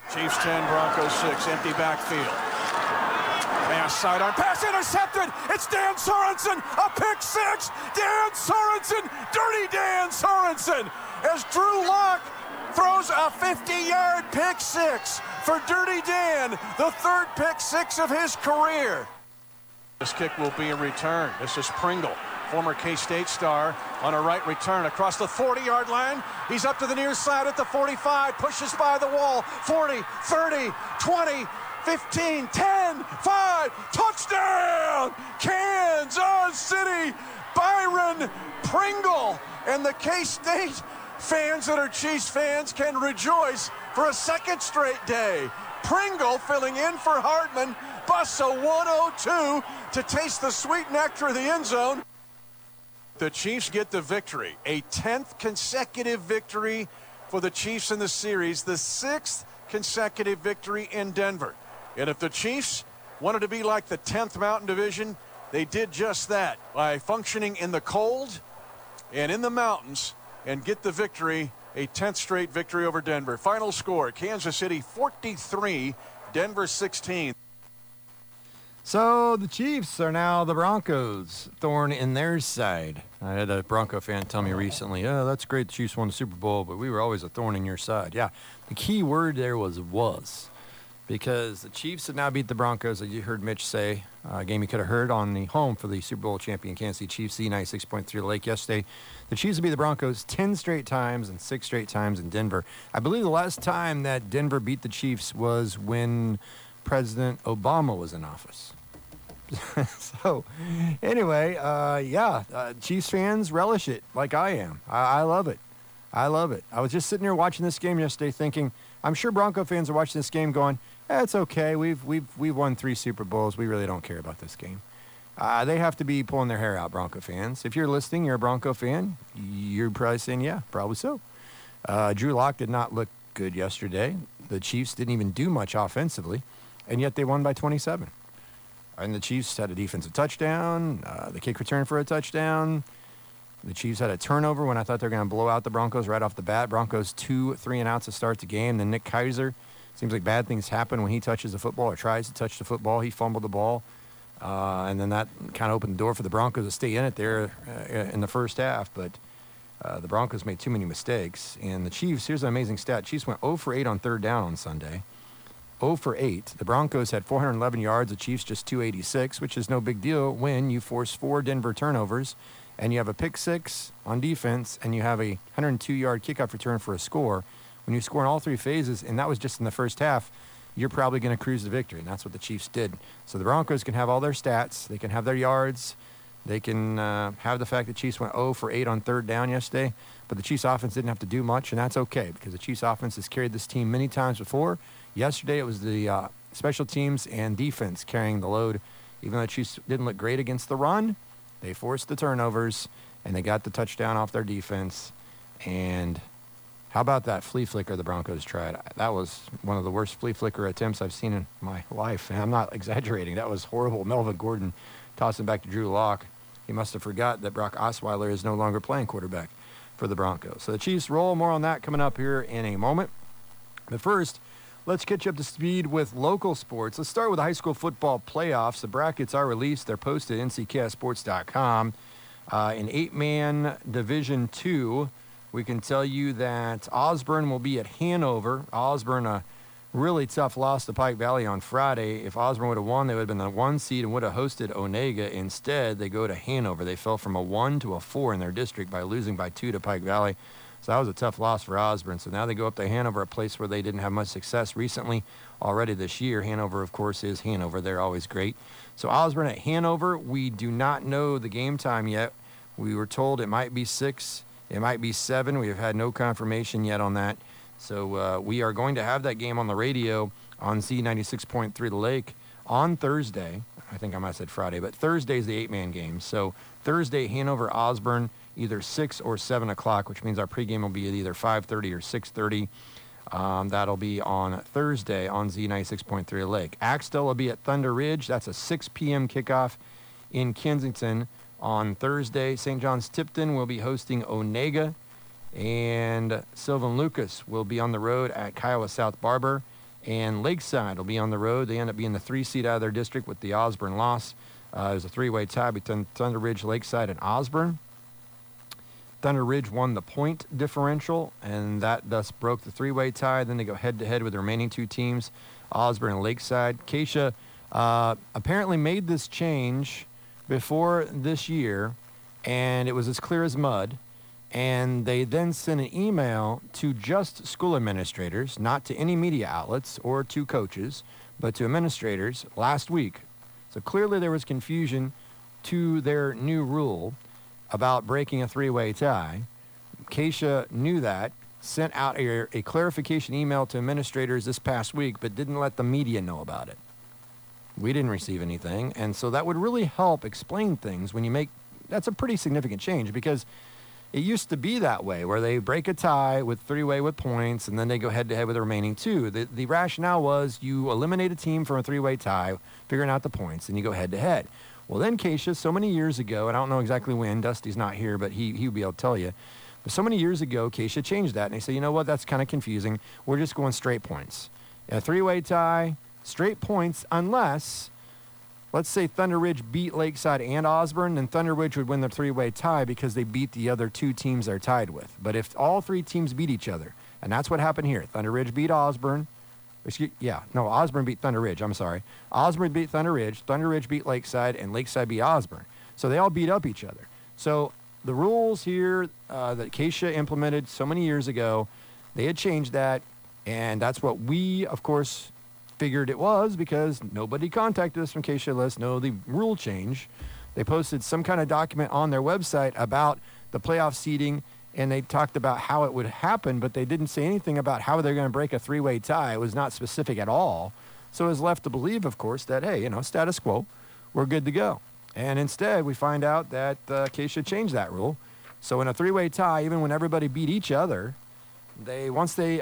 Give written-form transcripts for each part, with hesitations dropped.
Chiefs 10, Broncos 6, empty backfield. Pass, sidearm, pass intercepted. It's Dan Sorensen, a pick six. Dan Sorensen, dirty Dan Sorensen, as Drew Lock throws a 50-yard pick six for Dirty Dan, the third pick six of his career. This kick will be a return. This is Pringle, former K-State star, on a right return across the 40-yard line. He's up to the near side at the 45, pushes by the wall, 40, 30, 20, 15, 10, 5, touchdown! Kansas City, Byron Pringle. And the K-State fans that are Chiefs fans can rejoice for a second straight day. Pringle filling in for Hartman, busts a 102 to taste the sweet nectar of the end zone. The Chiefs get the victory, a 10th consecutive victory for the Chiefs in the series, the 6th consecutive victory in Denver. And if the Chiefs wanted to be like the 10th Mountain Division, they did just that by functioning in the cold and in the mountains and get the victory, a 10th straight victory over Denver. Final score, Kansas City 43, Denver 16. So the Chiefs are now the Broncos, thorn in their side. I had a Bronco fan tell me recently, oh, that's great the Chiefs won the Super Bowl, but we were always a thorn in your side. Yeah, the key word there was, because the Chiefs have now beat the Broncos, as you heard Mitch say, a game you could have heard on the home for the Super Bowl champion Kansas City Chiefs, Z96.3 The Lake yesterday. The Chiefs have beat the Broncos 10 straight times and 6 straight times in Denver. I believe the last time that Denver beat the Chiefs was when President Obama was in office. So, anyway, Chiefs fans relish it like I am. I love it. I love it. I was just sitting here watching this game yesterday thinking, I'm sure Bronco fans are watching this game going, it's okay. We've won 3 Super Bowls. We really don't care about this game. They have to be pulling their hair out, Bronco fans. If you're listening, you're a Bronco fan, you're probably saying, yeah, probably so. Drew Lock did not look good yesterday. The Chiefs didn't even do much offensively, and yet they won by 27. And the Chiefs had a defensive touchdown, the kick return for a touchdown. The Chiefs had a turnover when I thought they were going to blow out the Broncos right off the bat. Broncos 2 3-and-outs to start the game. Then Nick Keizer, seems like bad things happen when he touches the football or tries to touch the football. He fumbled the ball. And then that kind of opened the door for the Broncos to stay in it there in the first half. But the Broncos made too many mistakes. And the Chiefs, here's an amazing stat. Chiefs went 0 for 8 on third down on Sunday. 0 for 8. The Broncos had 411 yards. The Chiefs just 286, which is no big deal when you force 4 Denver turnovers and you have a pick 6 on defense and you have a 102-yard kickoff return for a score. When you score in all 3 phases, and that was just in the first half, you're probably going to cruise the victory, and that's what the Chiefs did. So the Broncos can have all their stats. They can have their yards. They can have the fact that Chiefs went 0 for 8 on third down yesterday, but the Chiefs offense didn't have to do much, and that's okay because the Chiefs offense has carried this team many times before. Yesterday, it was the special teams and defense carrying the load. Even though the Chiefs didn't look great against the run, they forced the turnovers, and they got the touchdown off their defense. And how about that flea flicker the Broncos tried? That was one of the worst flea flicker attempts I've seen in my life, and I'm not exaggerating. That was horrible. Melvin Gordon tossing back to Drew Lock. He must have forgot that Brock Osweiler is no longer playing quarterback for the Broncos. So the Chiefs roll. More on that coming up here in a moment. But first, let's get you up to speed with local sports. Let's start with the high school football playoffs. The brackets are released. They're posted at ncksports.com. In 8-man Division II, we can tell you that Osborne will be at Hanover. Osborne, a really tough loss to Pike Valley on Friday. If Osborne would have won, they would have been the 1 seed and would have hosted Onega. Instead, they go to Hanover. They fell from a 1 to a 4 in their district by losing by 2 to Pike Valley. So that was a tough loss for Osborne. So now they go up to Hanover, a place where they didn't have much success recently already this year. Hanover, of course, is Hanover. They're always great. So Osborne at Hanover, we do not know the game time yet. We were told it might be 6, it might be 7. We have had no confirmation yet on that. So we are going to have that game on the radio on Z96.3 The Lake on Thursday. I think I might have said Friday, but Thursday is the 8-man game. So Thursday, Hanover, Osborne, either 6 or 7 o'clock, which means our pregame will be at either 5:30 or 6:30. That'll be on Thursday on Z96.3 Lake. Axtell will be at Thunder Ridge. That's a 6 p.m. kickoff in Kensington on Thursday. St. John's Tipton will be hosting Onega. And Sylvan Lucas will be on the road at Kiowa South Barber. and Lakeside will be on the road. They end up being the 3 seed out of their district with the Osborne loss. It was a 3-way tie between Thunder Ridge, Lakeside, and Osborne. Thunder Ridge won the point differential, and that thus broke the 3-way tie. Then they go head-to-head with the remaining 2 teams, Osborne and Lakeside. Keisha apparently made this change before this year, and it was as clear as mud. And they then sent an email to just school administrators, not to any media outlets or to coaches, but to administrators last week. So clearly there was confusion to their new rule about breaking a 3-way tie. Keisha knew that, sent out a clarification email to administrators this past week, but didn't let the media know about it. We didn't receive anything, and so that would really help explain things when you make, that's a pretty significant change, because it used to be that way, where they break a tie with 3-way with points, and then they go head-to-head with the remaining 2. The rationale was you eliminate a team from a 3-way tie, figuring out the points, and you go head-to-head. Well, then Keisha, so many years ago, and I don't know exactly when, Dusty's not here, but he'll be able to tell you, but so many years ago, Keisha changed that, and they said, you know what, that's kind of confusing. We're just going straight points. A 3-way tie, straight points, unless, let's say Thunder Ridge beat Lakeside and Osborne, then Thunder Ridge would win the 3-way tie because they beat the other 2 teams they're tied with. But if all 3 teams beat each other, and that's what happened here. Thunder Ridge beat Osborne. Osborne beat Thunder Ridge, I'm sorry. Osborne beat Thunder Ridge beat Lakeside, and Lakeside beat Osborne. So they all beat up each other. So the rules here that Keisha implemented so many years ago, they had changed that, and that's what we, of course, figured it was, because nobody contacted us from Keisha let us know the rule change. They posted some kind of document on their website about the playoff seeding, and they talked about how it would happen, but they didn't say anything about how they're going to break a 3-way tie. It was not specific at all. So it was left to believe, of course, that, hey, status quo, we're good to go. And instead, we find out that Keisha changed that rule. So in a 3-way tie, even when everybody beat each other, once they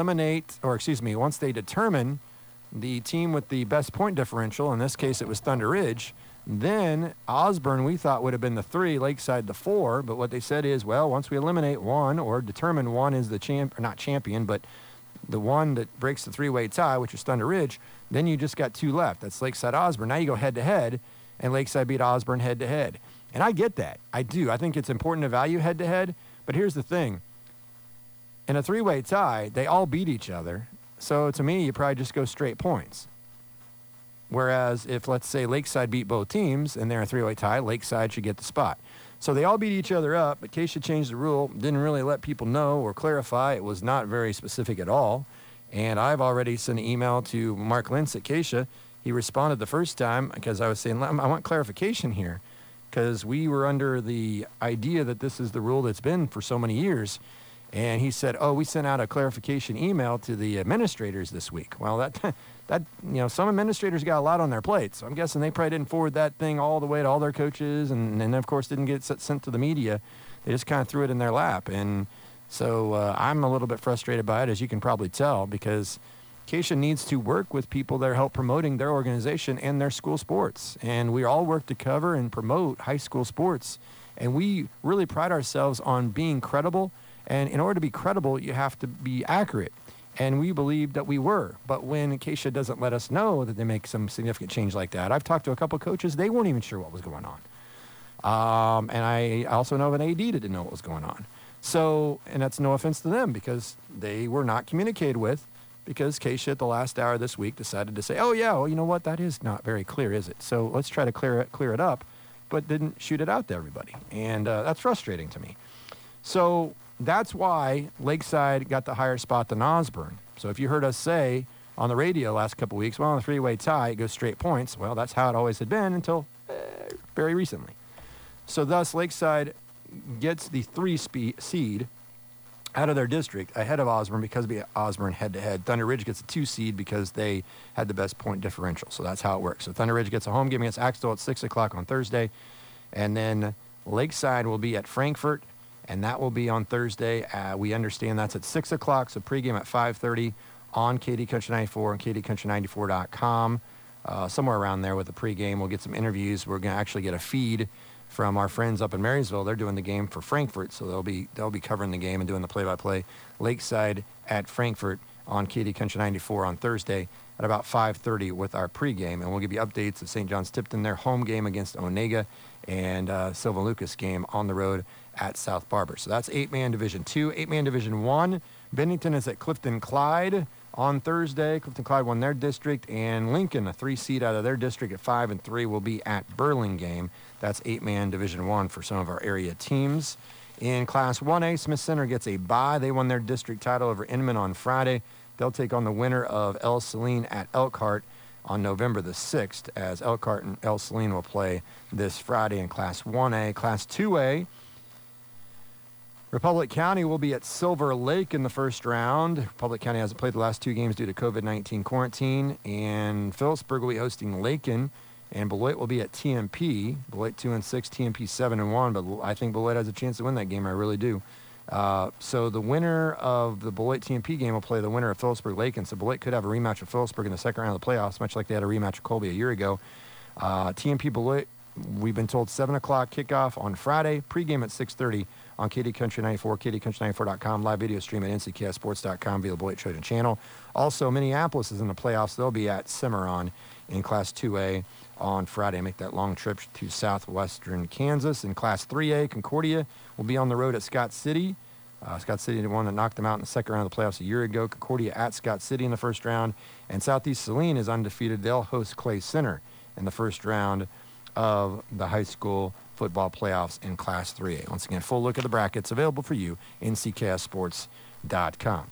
determine the team with the best point differential, in this case it was Thunder Ridge, then Osborne we thought would have been the 3, Lakeside the 4, but what they said is, well, once we eliminate one or determine one is the not champion, but the one that breaks the 3-way tie, which is Thunder Ridge, then you just got 2 left. That's Lakeside Osborne. Now you go head-to-head, and Lakeside beat Osborne head-to-head. And I get that. I do. I think it's important to value head-to-head, but here's the thing. In a 3-way tie, they all beat each other. So to me, you probably just go straight points. Whereas if, let's say, Lakeside beat both teams and they're a 3-way tie, Lakeside should get the spot. So they all beat each other up, but Keisha changed the rule, didn't really let people know or clarify. It was not very specific at all. And I've already sent an email to Mark Lentz at Keisha. He responded the first time because I was saying, I want clarification here, because we were under the idea that this is the rule that's been for so many years. And he said, we sent out a clarification email to the administrators this week. Well, some administrators got a lot on their plate. So I'm guessing they probably didn't forward that thing all the way to all their coaches and of course, didn't get sent to the media. They just kind of threw it in their lap. And so I'm a little bit frustrated by it, as you can probably tell, because Keisha needs to work with people that are help promoting their organization and their school sports. And we all work to cover and promote high school sports. And we really pride ourselves on being credible. And in order to be credible, you have to be accurate. And we believe that we were. But when Keisha doesn't let us know that they make some significant change like that, I've talked to a couple of coaches, they weren't even sure what was going on. And I also know of an AD that didn't know what was going on. So, and that's no offense to them, because they were not communicated with, because Keisha at the last hour this week decided to say, you know what, that is not very clear, is it? So let's try to clear it up, but didn't shoot it out to everybody. And that's frustrating to me. So that's why Lakeside got the higher spot than Osborne. So if you heard us say on the radio last couple of weeks, well, on a 3-way tie, it goes straight points. Well, that's how it always had been until very recently. So thus, Lakeside gets the 3 seed out of their district ahead of Osborne because of Osborne head-to-head. Thunder Ridge gets a 2 seed because they had the best point differential. So that's how it works. So Thunder Ridge gets a home game against Axtell at 6 o'clock on Thursday. And then Lakeside will be at Frankfort, and that will be on Thursday. We understand that's at 6 o'clock, so pregame at 5:30 on KD Country 94 and KDCountry94.com. Somewhere around there with the pregame. We'll get some interviews. We're going to actually get a feed from our friends up in Marysville. They're doing the game for Frankfort, so they'll be covering the game and doing the play-by-play. Lakeside at Frankfort on Katy Country 94 on Thursday at about 5:30 with our pregame, and we'll give you updates of St. John's Tipton, their home game against Onega, and Sylvan Lucas game on the road at South Barber. So that's 8-man Division 2. 8-man Division 1, Bennington is at Clifton Clyde on Thursday. Clifton Clyde won their district, and Lincoln, a 3 seed out of their district at 5-3, will be at Burlingame. That's 8-man Division 1 for some of our area teams. In Class 1A, Smith Center gets a bye. They won their district title over Inman on Friday. They'll take on the winner of El Saline at Elkhart on November the 6th, as Elkhart and El Saline will play this Friday in Class 1A. Class 2A, Republic County will be at Silver Lake in the first round. Republic County hasn't played the last 2 games due to COVID-19 quarantine, and Phillipsburg will be hosting Lakin, and Beloit will be at TMP. Beloit 2-6, TMP 7-1, but I think Beloit has a chance to win that game. I really do. So the winner of the Beloit TMP game will play the winner of Phillipsburg Lakin. So Beloit could have a rematch with Phillipsburg in the second round of the playoffs, much like they had a rematch with Colby a year ago. TMP Beloit, we've been told 7 o'clock kickoff on Friday. Pregame at 6:30 on Katy Country 94, KatyCountry94.com, live video stream at NCKSports.com via the Beloit Trojan channel. Also, Minneapolis is in the playoffs. They'll be at Cimarron in Class 2A on Friday. Make that long trip to southwestern Kansas. In Class 3A, Concordia will be on the road at Scott City. Scott City, the one that knocked them out in the second round of the playoffs a year ago. Concordia at Scott City in the first round. And Southeast Saline is undefeated. They'll host Clay Center in the first round of the high school football playoffs in Class 3A. Once again, full look at the brackets available for you in CKSsports.com.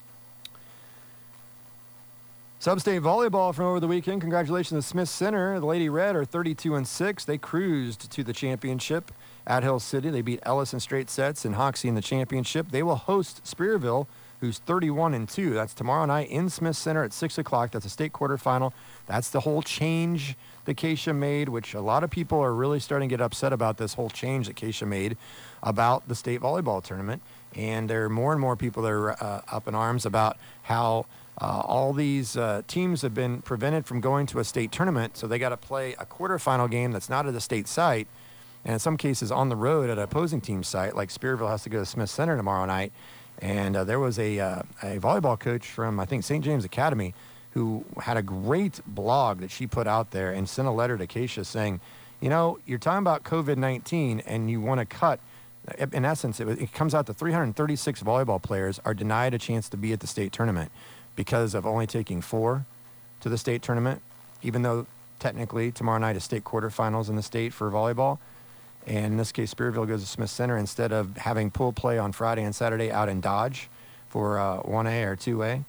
Sub-state volleyball from over the weekend. Congratulations to Smith Center. The Lady Red are 32-6. They cruised to the championship at Hill City. They beat Ellis in straight sets and Hoxie in the championship. They will host Spearville, who's 31-2. That's tomorrow night in Smith Center at 6 o'clock. That's a state quarterfinal. That's the whole change that Keisha made, which a lot of people are really starting to get upset about, this whole change that Keisha made about the state volleyball tournament. And there are more and more people that are up in arms about how all these teams have been prevented from going to a state tournament, so they got to play a quarterfinal game that's not at a state site, and in some cases on the road at an opposing team site, like Spearville has to go to Smith Center tomorrow night. And there was a volleyball coach from, I think, St. James Academy who had a great blog that she put out there and sent a letter to Keisha saying, you know, you're talking about COVID-19 and you want to cut. In essence, it comes out to 336 volleyball players are denied a chance to be at the state tournament because of only taking 4 to the state tournament, even though technically tomorrow night is state quarterfinals in the state for volleyball. And in this case, Spearville goes to Smith Center instead of having pool play on Friday and Saturday out in Dodge for 1A or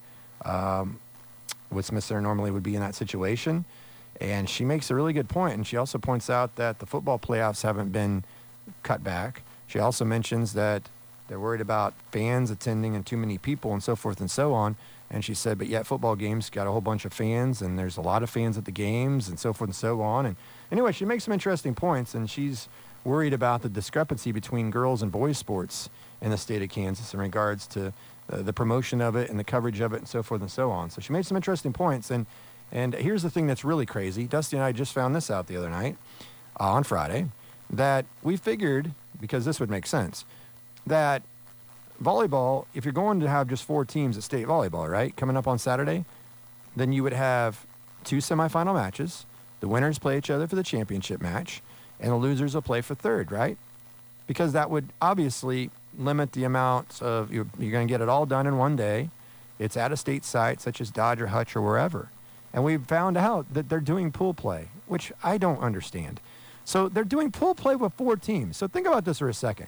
2A. With Smith Center normally would be in that situation. And she makes a really good point. And she also points out that the football playoffs haven't been cut back. She also mentions that they're worried about fans attending and too many people and so forth and so on. And she said, but yet football games got a whole bunch of fans, and there's a lot of fans at the games and so forth and so on. And anyway, she makes some interesting points, and she's worried about the discrepancy between girls and boys sports in the state of Kansas in regards to the promotion of it and the coverage of it and so forth and so on. So she made some interesting points. And here's the thing that's really crazy. Dusty and I just found this out the other night on Friday, that we figured, because this would make sense, that volleyball, if you're going to have just 4 teams at state volleyball, right, coming up on Saturday, then you would have 2 semifinal matches. The winners play each other for the championship match, and the losers will play for third, right? Because that would obviously limit the amount of, you're going to get it all done in one day. It's at a state site such as Dodge or Hutch or wherever. And we found out that they're doing pool play, which I don't understand. So they're doing pool play with 4 teams. So think about this for a second.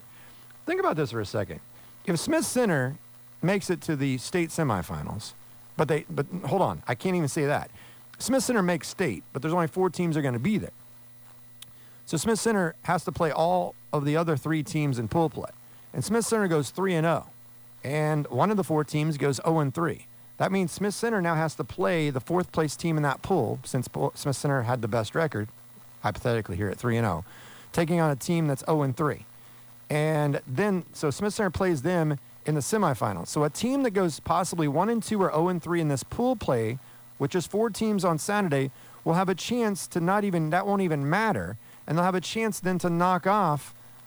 If Smith Center makes it to the state semifinals, but hold on, I can't even say that. Smith Center makes state, but there's only 4 teams that are going to be there. So Smith Center has to play all of the other 3 teams in pool play. And Smith Center goes 3-0. And one of the 4 teams goes 0-3. That means Smith Center now has to play the 4th place team in that pool, since Smith Center had the best record, hypothetically here at 3-0, taking on a team that's 0-3. And then, so Smith Center plays them in the semifinals. So a team that goes possibly 1-2 or 0-3 in this pool play, which is 4 teams on Saturday, will have a chance to that won't even matter. And they'll have a chance then to knock off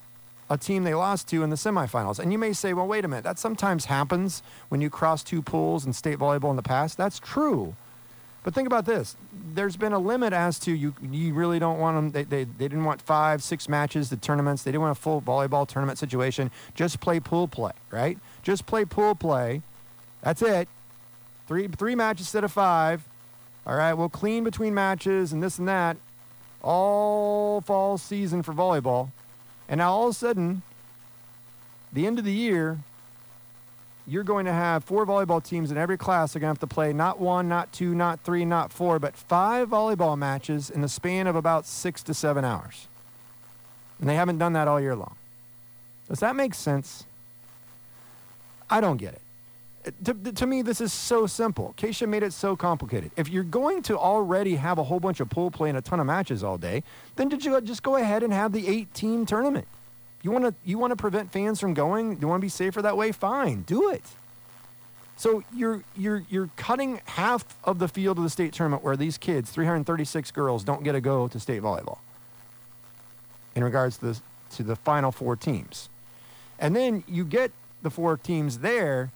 a team they lost to in the semifinals. And you may say, well, wait a minute, that sometimes happens when you cross two pools in state volleyball in the past. That's true. But think about this. There's been a limit as to you really don't want them. They didn't want 5, 6 matches, the tournaments. They didn't want a full volleyball tournament situation. Just play pool play, right? Just play pool play. That's it. Three matches instead of 5. All right, we'll clean between matches and this and that all fall season for volleyball. And now all of a sudden, the end of the year, you're going to have 4 volleyball teams in every class. They're going to have to play not 1, not 2, not 3, not 4, but 5 volleyball matches in the span of about 6 to 7 hours. And they haven't done that all year long. Does that make sense? I don't get it. To me, this is so simple. Keisha made it so complicated. If you're going to already have a whole bunch of pool play and a ton of matches all day, then just go ahead and have the 8-team tournament. You want to prevent fans from going? You want to be safer that way? Fine, do it. So you're cutting half of the field of the state tournament where these kids, 336 girls, don't get to go to state volleyball. In regards to the final 4 teams, and then you get the 4 teams there,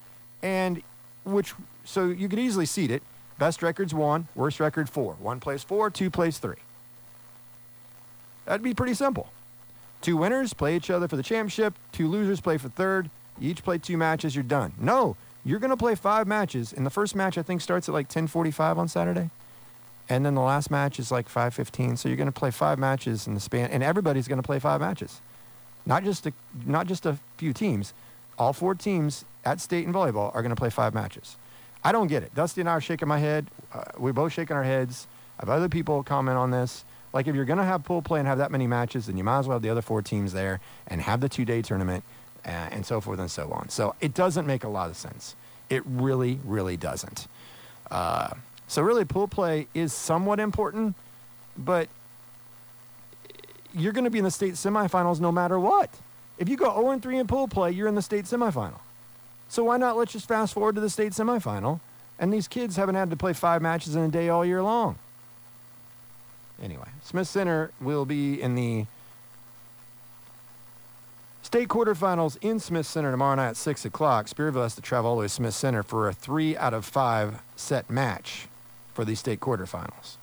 so you could easily seed it. Best record's 1, worst record 4. 1 plays 4, 2 plays 3. That'd be pretty simple. 2 winners play each other for the championship. 2 losers play for third. You each play 2 matches. You're done. No, you're going to play 5 matches. And the first match, I think, starts at like 10:45 on Saturday. And then the last match is like 5:15. So you're going to play 5 matches in the span. And everybody's going to play 5 matches. Not just a few teams. All 4 teams at state in volleyball are going to play 5 matches. I don't get it. Dusty and I are shaking my head. We're both shaking our heads. I have other people comment on this. Like, if you're going to have pool play and have that many matches, then you might as well have the other 4 teams there and have the 2-day tournament and so forth and so on. So it doesn't make a lot of sense. It really, really doesn't. So really, pool play is somewhat important, but you're going to be in the state semifinals no matter what. If you go 0-3 in pool play, you're in the state semifinal. So why not let's just fast forward to the state semifinal, and these kids haven't had to play 5 matches in a day all year long. Anyway, Smith Center will be in the state quarterfinals in Smith Center tomorrow night at 6 o'clock. Spearville has to travel all the way to Smith Center for a 3 out of 5 set match for the state quarterfinals.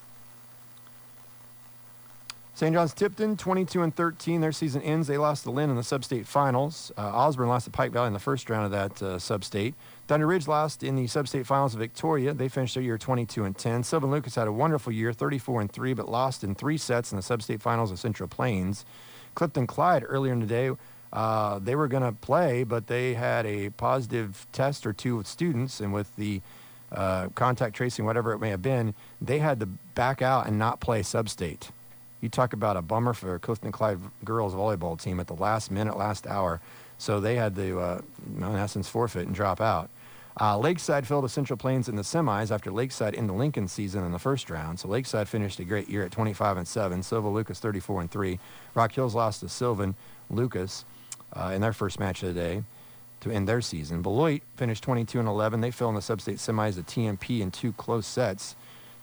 St. John's Tipton, 22-13. Their season ends. They lost to Lynn in the sub-state finals. Osborne lost to Pike Valley in the first round of that sub-state. Thunder Ridge lost in the sub-state finals of Victoria. They finished their year 22-10. Sylvan Lucas had a wonderful year, 34-3, but lost in 3 sets in the sub-state finals of Central Plains. Clifton Clyde earlier in the day, they were going to play, but they had a positive test or 2 with students, and with the contact tracing, whatever it may have been, they had to back out and not play sub-state. You talk about a bummer for Clifton Clyde girls volleyball team at the last minute, last hour. So they had to, in essence, forfeit and drop out. Lakeside fell to Central Plains in the semis after Lakeside in the Lincoln season in the first round. So Lakeside finished a great year at 25-7. Sylvan Lucas 34-3. Rock Hills lost to Sylvan Lucas in their first match of the day to end their season. Beloit finished 22-11. They fell in the sub-state semis to TMP in 2 close sets.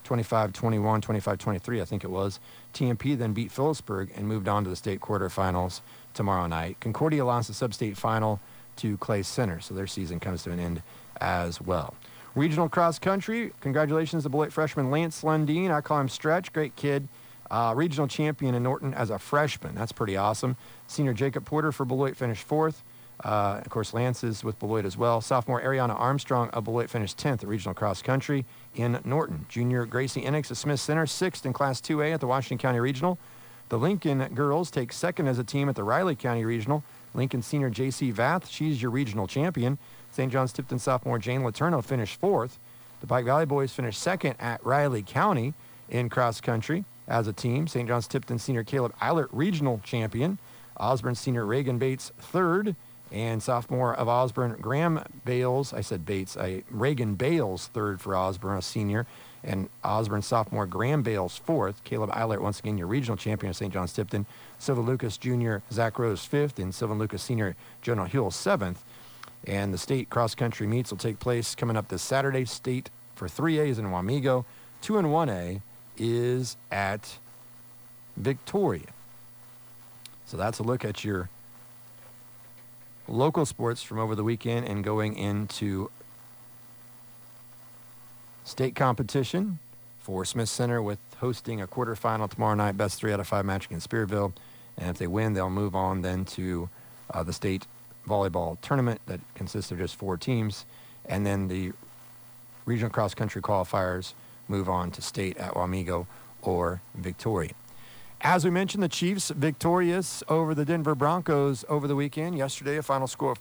25-21, 25-23, I think it was. TMP then beat Phillipsburg and moved on to the state quarterfinals tomorrow night. Concordia lost the sub-state final to Clay Center, so their season comes to an end as well. Regional cross country, congratulations to Beloit freshman Lance Lundeen. I call him Stretch, great kid. Regional champion in Norton as a freshman. That's pretty awesome. Senior Jacob Porter for Beloit finished 4th. Of course, Lance is with Beloit as well. Sophomore Ariana Armstrong of Beloit finished 10th at regional cross country in Norton. Junior Gracie Enix of Smith Center, 6th in Class 2A at the Washington County Regional. The Lincoln girls take 2nd as a team at the Riley County Regional. Lincoln senior J.C. Vath, she's your regional champion. St. John's Tipton sophomore Jane Letourneau finished 4th. The Pike Valley boys finished 2nd at Riley County in cross country as a team. St. John's Tipton senior Caleb Eilert, regional champion. Osborne senior Reagan Bates, 3rd. And sophomore of Osborne, Graham Bales, Reagan Bales, 3rd for Osborne, a senior. And Osborne sophomore Graham Bales, 4th. Caleb Eilert, once again, your regional champion of St. John's Tipton. Sylvan Lucas Jr. Zach Rose, 5th. And Sylvan Lucas Senior Jonah Hill, 7th. And the state cross-country meets will take place coming up this Saturday. State for 3A is in Wamego. 2 and 1A is at Victoria. So that's a look at your local sports from over the weekend and going into state competition for Smith Center with hosting a quarterfinal tomorrow night, best 3 out of 5 match against Spearville. And if they win, they'll move on then to the state volleyball tournament that consists of just 4 teams. And then the regional cross-country qualifiers move on to state at Wamego or Victoria. As we mentioned, the Chiefs victorious over the Denver Broncos over the weekend. Yesterday, a final score of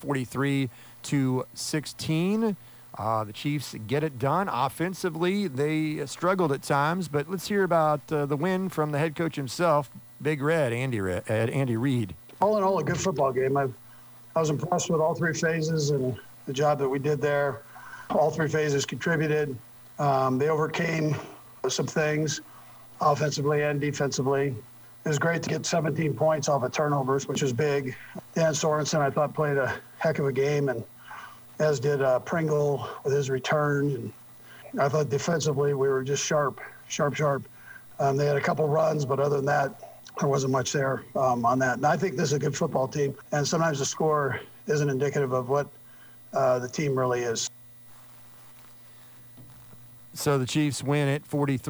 43-16. The Chiefs get it done. Offensively, they struggled at times, but let's hear about the win from the head coach himself, Big Red, Andy Reid. All in all, a good football game. I was impressed with all 3 phases and the job that we did there. All 3 phases contributed. They overcame some things offensively and defensively. It was great to get 17 points off of turnovers, which is big. Dan Sorensen, I thought, played a heck of a game, and as did Pringle with his return. And I thought defensively we were just sharp. They had a couple runs, but other than that, there wasn't much there on that. And I think this is a good football team, and sometimes the score isn't indicative of what the team really is. So the Chiefs win it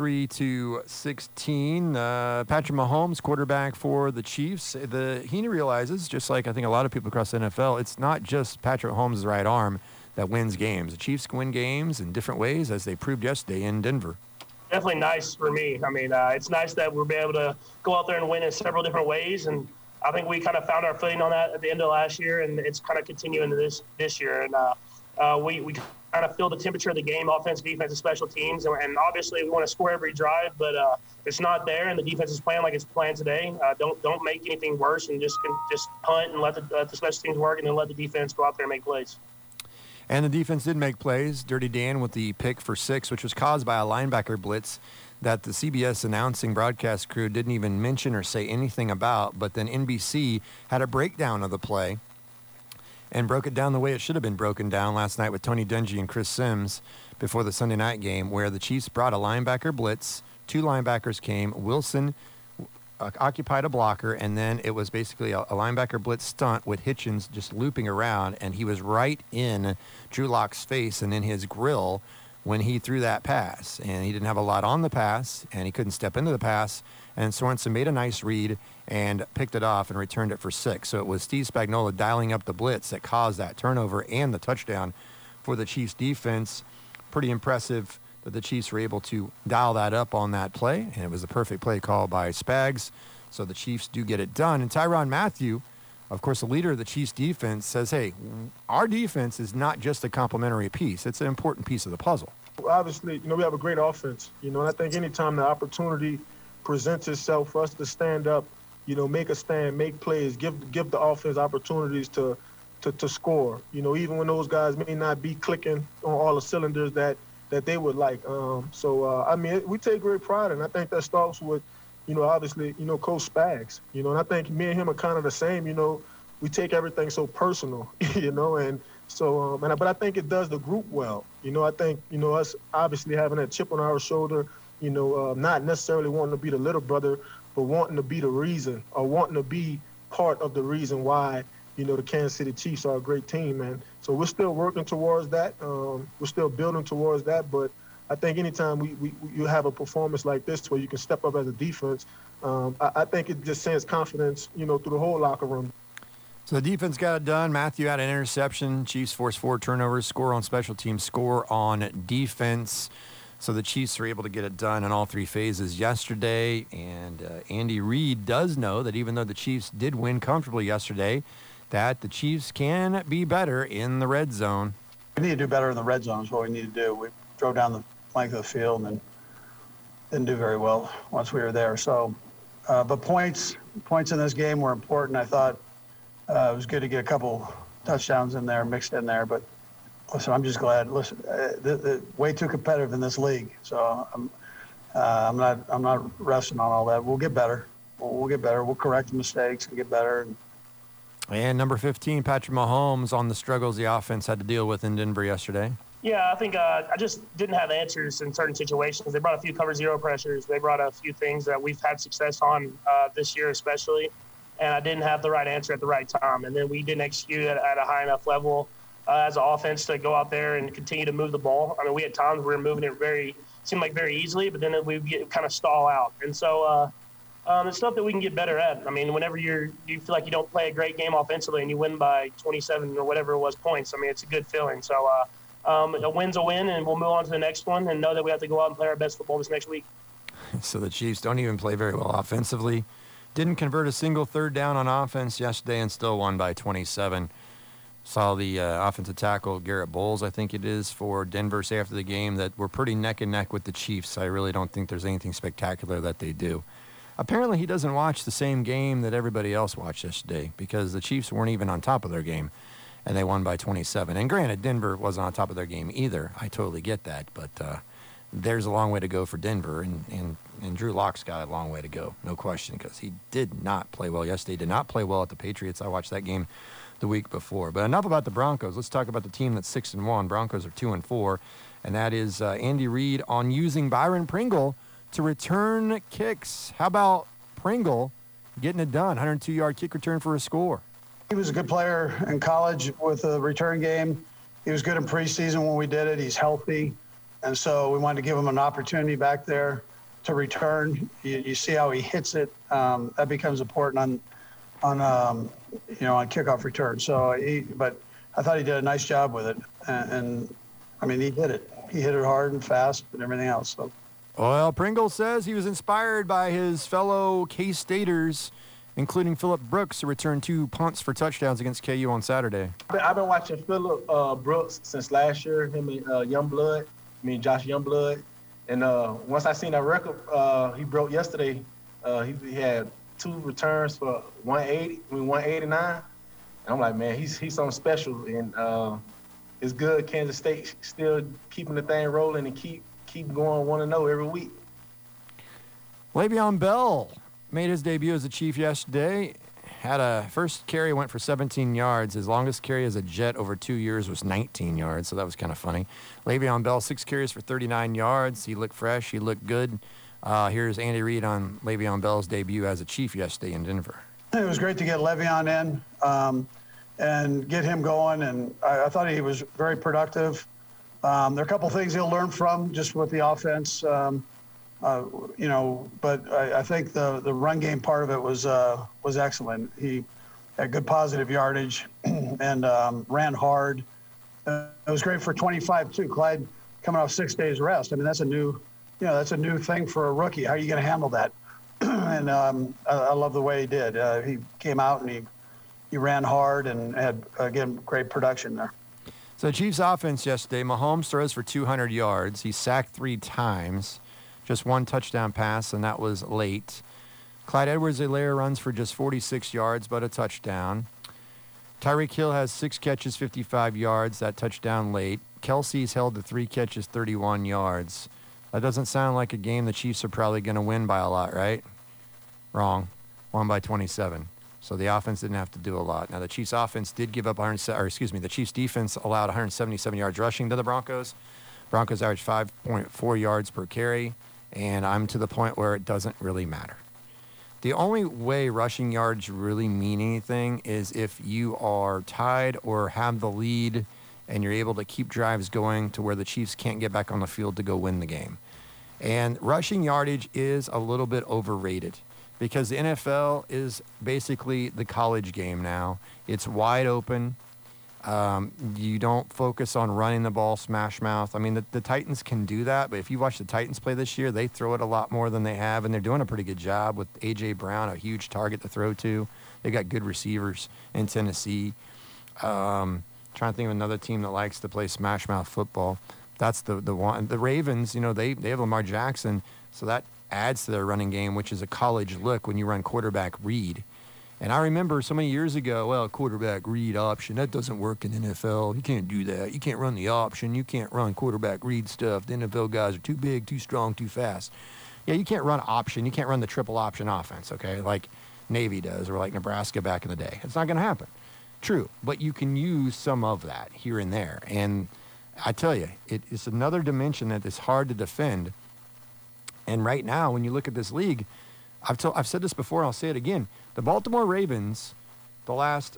43-16. Patrick Mahomes, quarterback for the Chiefs. He realizes, just like I think a lot of people across the NFL, it's not just Patrick Mahomes' right arm that wins games. The Chiefs can win games in different ways, as they proved yesterday in Denver. Definitely nice for me. I mean, it's nice that we'll be able to go out there and win in several different ways, and I think we kind of found our footing on that at the end of last year, and it's kind of continuing into this year. And we kind of feel the temperature of the game, offense, defense, and special teams. And obviously we want to score every drive, but if it's not there and the defense is playing like it's playing today, don't make anything worse and just punt and let the special teams work and then let the defense go out there and make plays. And the defense did make plays. Dirty Dan with the pick for 6, which was caused by a linebacker blitz that the CBS announcing broadcast crew didn't even mention or say anything about, but then NBC had a breakdown of the play and broke it down the way it should have been broken down last night with Tony Dungy and Chris Sims before the Sunday night game, where the Chiefs brought a linebacker blitz. 2 linebackers came. Wilson occupied a blocker, and then it was basically a linebacker blitz stunt with Hitchens just looping around, and he was right in Drew Lock's face and in his grill when he threw that pass. And he didn't have a lot on the pass, and he couldn't step into the pass, and Sorensen made a nice read and picked it off and returned it for 6. So it was Steve Spagnuolo dialing up the blitz that caused that turnover and the touchdown for the Chiefs defense. Pretty impressive that the Chiefs were able to dial that up on that play, and it was the perfect play call by Spags. So the Chiefs do get it done. And Tyrann Mathieu, of course, the leader of the Chiefs defense, says, hey, our defense is not just a complementary piece. It's an important piece of the puzzle. Obviously, we have a great offense, and I think anytime the opportunity presents itself for us to stand up, make a stand, make plays, give the offense opportunities to score. Even when those guys may not be clicking on all the cylinders that they would like. We take great pride, and I think that starts with, obviously, Coach Spags. And I think me and him are kind of the same. We take everything so personal, and so but I think it does the group well. I think us obviously having that chip on our shoulder. Not necessarily wanting to be the little brother, but wanting to be the reason or wanting to be part of the reason why, the Kansas City Chiefs are a great team, man. So we're still working towards that. We're still building towards that. But I think anytime you have a performance like this where you can step up as a defense, I think it just sends confidence, through the whole locker room. So the defense got it done. Mathieu had an interception. Chiefs forced 4 turnovers, score on special teams, score on defense. So the Chiefs were able to get it done in all 3 phases yesterday. And Andy Reid does know that even though the Chiefs did win comfortably yesterday, that the Chiefs can be better in the red zone. We need to do better in the red zone is what we need to do. We drove down the length of the field and didn't do very well once we were there. So, but points in this game were important. I thought it was good to get a couple touchdowns in there, mixed in there. But listen, I'm just glad. Listen, way too competitive in this league. So I'm not resting on all that. We'll get better. We'll get better. We'll correct the mistakes and get better. And number 15, Patrick Mahomes, on the struggles the offense had to deal with in Denver yesterday. Yeah, I think I just didn't have answers in certain situations. They brought a few cover zero pressures. They brought a few things that we've had success on this year especially. and I didn't have the right answer at the right time. And then we didn't execute at a high enough level as an offense to go out there and continue to move the ball. I mean, we had times where we were moving it seemed like very easily, but then we would kind of stall out. And so it's stuff that we can get better at. I mean, whenever you feel like you don't play a great game offensively and you win by 27 or whatever it was points, I mean, it's a good feeling. So a win's a win, and we'll move on to the next one and know that we have to go out and play our best football this next week. So the Chiefs don't even play very well offensively. Didn't convert a single third down on offense yesterday and still won by 27. Saw the offensive tackle, Garrett Bowles, I think it is, for Denver say after the game that we're pretty neck and neck with the Chiefs. I really don't think there's anything spectacular that they do. Apparently he doesn't watch the same game that everybody else watched yesterday because the Chiefs weren't even on top of their game, and they won by 27. And granted, Denver wasn't on top of their game either. I totally get that, but there's a long way to go for Denver, and Drew Lock's got a long way to go, no question, because he did not play well yesterday. Did not play well at the Patriots. I watched that game the week before. But enough about the Broncos. Let's talk about the team that's 6-1. Broncos are 2-4, and that is Andy Reid on using Byron Pringle to return kicks. How about Pringle getting it done? 102-yard kick return for a score. He was a good player in college with a return game. He was good in preseason when we did it. He's healthy, and so we wanted to give him an opportunity back there to return. You see how he hits it. That becomes important on kickoff return. But I thought he did a nice job with it, and I mean, he did it. He hit it hard and fast and everything else. So. Well, Pringle says he was inspired by his fellow K-Staters, including Phillip Brooks, who returned 2 punts for touchdowns against KU on Saturday. I've been watching Phillip Brooks since last year, him and Josh Youngblood. And once I seen that record he broke yesterday, he had 2 returns for 189. And I'm like, man, he's something special. And it's good Kansas State still keeping the thing rolling and keep going 1-0 every week. Le'Veon Bell made his debut as a Chief yesterday. Had a first carry, went for 17 yards. His longest carry as a Jet over 2 years was 19 yards, so that was kind of funny. Le'Veon Bell, 6 carries for 39 yards. He looked fresh. He looked good. Here's Andy Reid on Le'Veon Bell's debut as a Chief yesterday in Denver. It was great to get Le'Veon in and get him going, and I thought he was very productive. There are a couple things he'll learn from just with the offense, but I think the run game part of it was excellent. He had good positive yardage and ran hard. It was great for 25 too. Clyde coming off 6 days rest. I mean, that's a new thing for a rookie. How are you going to handle that? And I love the way he did. He came out and he ran hard and had, again, great production there. So Chiefs offense yesterday, Mahomes throws for 200 yards. He sacked 3 times, just 1 touchdown pass, and that was late. Clyde Edwards-Helaire runs for just 46 yards, but a touchdown. Tyreek Hill has 6 catches, 55 yards, that touchdown late. Kelsey's held to 3 catches, 31 yards. That doesn't sound like a game the Chiefs are probably going to win by a lot, right? Wrong. Won by 27. So the offense didn't have to do a lot. Now, the Chiefs offense did give up the Chiefs defense allowed 177 yards rushing to the Broncos. Broncos averaged 5.4 yards per carry, and I'm to the point where it doesn't really matter. The only way rushing yards really mean anything is if you are tied or have the lead and you're able to keep drives going to where the Chiefs can't get back on the field to go win the game. And rushing yardage is a little bit overrated because the NFL is basically the college game now. It's wide open. You don't focus on running the ball smash mouth. I mean, the Titans can do that, but if you watch the Titans play this year, they throw it a lot more than they have, and they're doing a pretty good job with A.J. Brown, a huge target to throw to. They got good receivers in Tennessee. Trying to think of another team that likes to play smash mouth football. That's the one. The Ravens, they have Lamar Jackson, so that adds to their running game, which is a college look when you run quarterback read. And I remember so many years ago, quarterback read option, that doesn't work in the NFL. You can't do that. You can't run the option. You can't run quarterback read stuff. The NFL guys are too big, too strong, too fast. Yeah, you can't run option. You can't run the triple option offense, okay, like Navy does or like Nebraska back in the day. It's not going to happen. True, but you can use some of that here and there. And I tell you, it's another dimension that is hard to defend. And right now, when you look at this league, I've said this before, and I'll say it again. The Baltimore Ravens, the last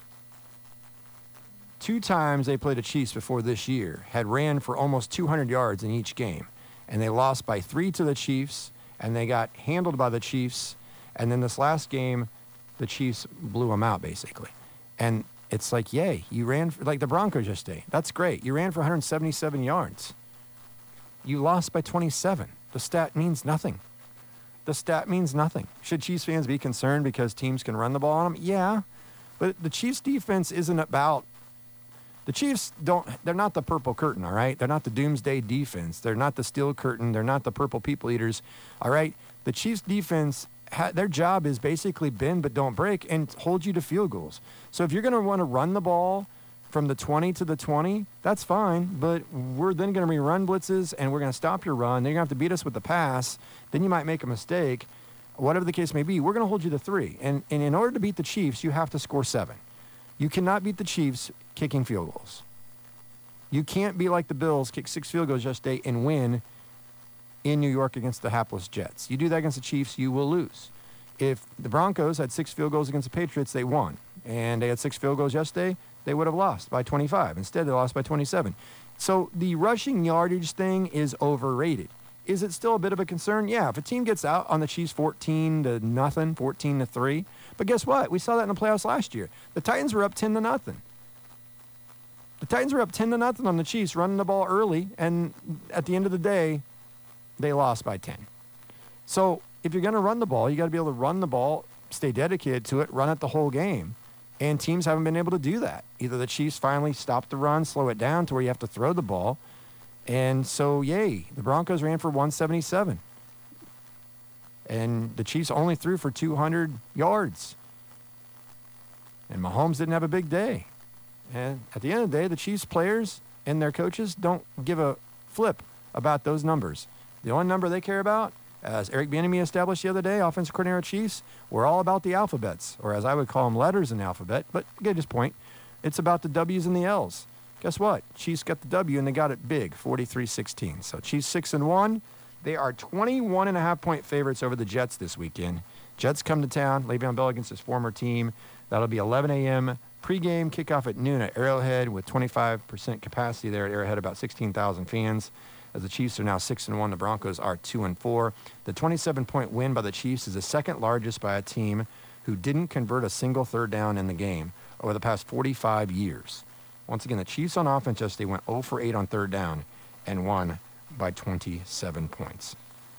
2 times they played the Chiefs before this year, had ran for almost 200 yards in each game. And they lost by 3 to the Chiefs, and they got handled by the Chiefs. And then this last game, the Chiefs blew them out, basically. And it's like, yay, you ran like the Broncos yesterday. That's great. You ran for 177 yards. You lost by 27. The stat means nothing. The stat means nothing. Should Chiefs fans be concerned because teams can run the ball on them? Yeah. But the Chiefs defense isn't about... The Chiefs they're not the purple curtain, all right? They're not the doomsday defense. They're not the steel curtain. They're not the purple people eaters, all right? The Chiefs defense, their job is basically bend but don't break and hold you to field goals. So if you're going to want to run the ball from the 20 to the 20, that's fine, but we're then going to run blitzes and we're going to stop your run. Then you're going to have to beat us with the pass. Then you might make a mistake. Whatever the case may be, we're going to hold you to 3. And in order to beat the Chiefs, you have to score 7. You cannot beat the Chiefs kicking field goals. You can't be like the Bills, kick 6 field goals yesterday and win in New York against the hapless Jets. You do that against the Chiefs, you will lose. If the Broncos had 6 field goals against the Patriots, they won. And they had 6 field goals yesterday, they would have lost by 25. Instead, they lost by 27. So the rushing yardage thing is overrated. Is it still a bit of a concern? Yeah, if a team gets out on the Chiefs 14-0, 14-3, but guess what? We saw that in the playoffs last year. The Titans were up 10-0. The Titans were up 10-0 on the Chiefs, running the ball early, and at the end of the day, they lost by 10. So if you're going to run the ball, you got to be able to run the ball, stay dedicated to it, run it the whole game. And teams haven't been able to do that. Either the Chiefs finally stop the run, slow it down to where you have to throw the ball. And so, yay, the Broncos ran for 177. And the Chiefs only threw for 200 yards. And Mahomes didn't have a big day. And at the end of the day, the Chiefs players and their coaches don't give a flip about those numbers. The only number they care about, as Eric Bieniemy established the other day, offensive coordinator Chiefs, we're all about the alphabets, or as I would call them, letters in the alphabet. But get his point. It's about the W's and the L's. Guess what? Chiefs got the W, and they got it big, 43-16. So Chiefs 6-1. They are 21.5-point favorites over the Jets this weekend. Jets come to town. Le'Veon Bell against his former team. That'll be 11 a.m. Pregame kickoff at noon at Arrowhead with 25% capacity there at Arrowhead, about 16,000 fans. As the Chiefs are now 6-1, the Broncos are 2-4. The 27-point win by the Chiefs is the second largest by a team who didn't convert a single third down in the game over the past 45 years. Once again, the Chiefs on offense yesterday went 0 for 8 on third down and won by 27 points.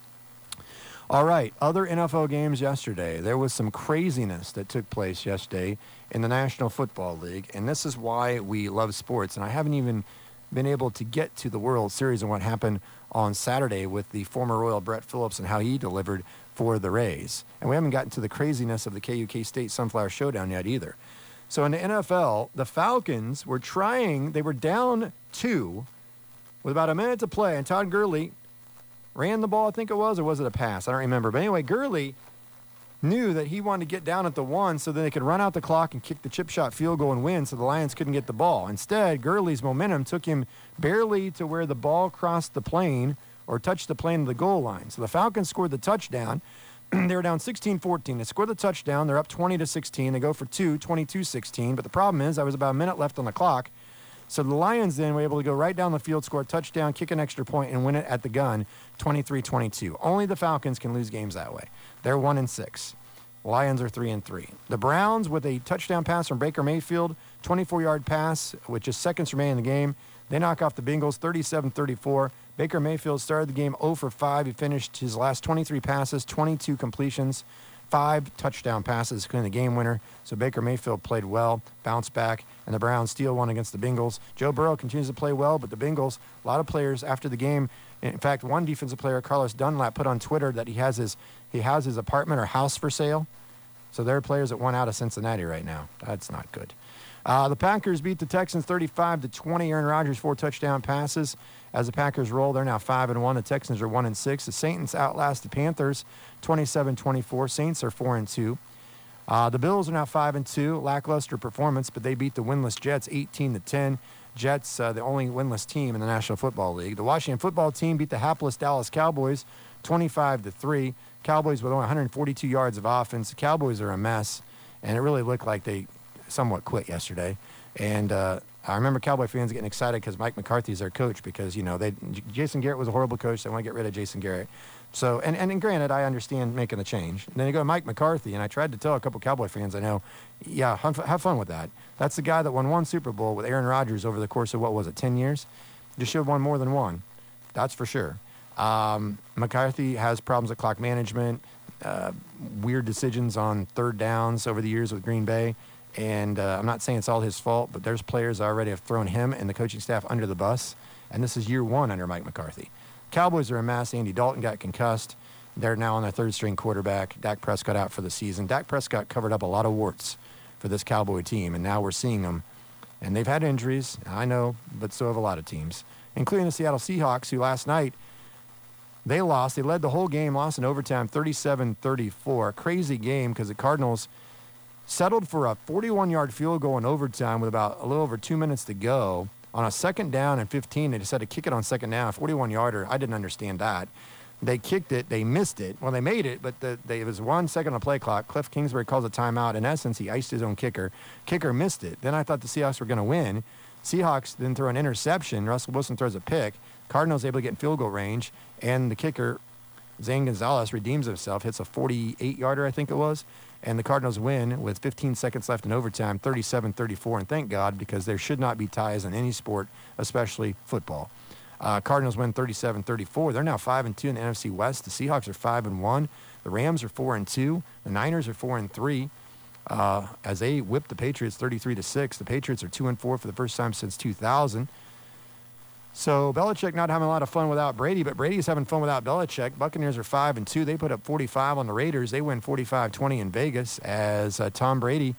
All right, other NFL games yesterday. There was some craziness that took place yesterday in the National Football League, and this is why we love sports. And I haven't even been able to get to the World Series and what happened on Saturday with the former Royal Brett Phillips and how he delivered for the Rays. And we haven't gotten to the craziness of the KU State Sunflower Showdown yet either. So in the NFL, the Falcons were they were down 2 with about a minute to play, and Todd Gurley ran the ball, I think it was, or was it a pass? I don't remember. But anyway, Gurley knew that he wanted to get down at the 1 so that they could run out the clock and kick the chip shot field goal and win so the Lions couldn't get the ball. Instead, Gurley's momentum took him barely to where the ball crossed the plane or touched the plane of the goal line. So the Falcons scored the touchdown. They were down 16-14. They scored the touchdown. They're up 20-16. They go for 2, 22-16. But the problem is there was about a minute left on the clock. So the Lions then were able to go right down the field, score a touchdown, kick an extra point, and win it at the gun, 23-22. Only the Falcons can lose games that way. They're 1-6. Lions are 3-3. The Browns, with a touchdown pass from Baker Mayfield, 24-yard pass with just seconds remaining in the game, they knock off the Bengals 37-34. Baker Mayfield started the game 0 for 5. He finished his last 23 passes, 22 completions, 5 touchdown passes, including the game winner. So Baker Mayfield played well, bounced back, and the Browns steal one against the Bengals. Joe Burrow continues to play well, but the Bengals, a lot of players after the game, in fact, one defensive player, Carlos Dunlap, put on Twitter that he has his apartment or house for sale. So there are players that went out of Cincinnati right now. That's not good. The Packers beat the Texans 35-20. Aaron Rodgers 4 touchdown passes. As the Packers roll, they're now 5-1. The Texans are 1-6. The Saints outlast the Panthers 27-24. Saints are 4-2. The Bills are now 5-2. Lackluster performance, but they beat the winless Jets 18-10. Jets, the only winless team in the National Football League. The Washington football team beat the hapless Dallas Cowboys 25-3. Cowboys with only 142 yards of offense. The Cowboys are a mess, and it really looked like they somewhat quit yesterday. And I remember Cowboy fans getting excited because Mike McCarthy is their coach because, Jason Garrett was a horrible coach. They want to get rid of Jason Garrett. So, and granted, I understand making the change. And then you go to Mike McCarthy, and I tried to tell a couple Cowboy fans I know, yeah, have fun with that. That's the guy that won one Super Bowl with Aaron Rodgers over the course of, 10 years? Just should have won more than one. That's for sure. McCarthy has problems with clock management, weird decisions on third downs over the years with Green Bay. And I'm not saying it's all his fault, but there's players already have thrown him and the coaching staff under the bus. And this is year one under Mike McCarthy. Cowboys are a mess. Andy Dalton got concussed. They're now on their third-string quarterback. Dak Prescott out for the season. Dak Prescott covered up a lot of warts for this Cowboy team, and now we're seeing them. And they've had injuries, I know, but so have a lot of teams, including the Seattle Seahawks, who last night, they lost. They led the whole game, lost in overtime, 37-34. Crazy game because the Cardinals settled for a 41-yard field goal in overtime with about a little over 2 minutes to go. On a second down and 15, they decided to kick it on second down, a 41-yarder. I didn't understand that. They kicked it. They missed it. Well, they made it, but it was 1 second on the play clock. Cliff Kingsbury calls a timeout. In essence, he iced his own kicker. Kicker missed it. Then I thought the Seahawks were going to win. Seahawks then throw an interception. Russell Wilson throws a pick. Cardinals able to get in field goal range, and the kicker, Zane Gonzalez, redeems himself, hits a 48-yarder, I think it was, and the Cardinals win with 15 seconds left in overtime, 37-34, and thank God, because there should not be ties in any sport, especially football. Cardinals win 37-34. They're now 5-2 in the NFC West. The Seahawks are 5-1. The Rams are 4-2. The Niners are 4-3. As they whip the Patriots 33-6. The Patriots are 2-4 for the first time since 2000. So Belichick not having a lot of fun without Brady, but Brady's having fun without Belichick. Buccaneers are 5-2. They put up 45 on the Raiders. They win 45-20 in Vegas as Tom Brady,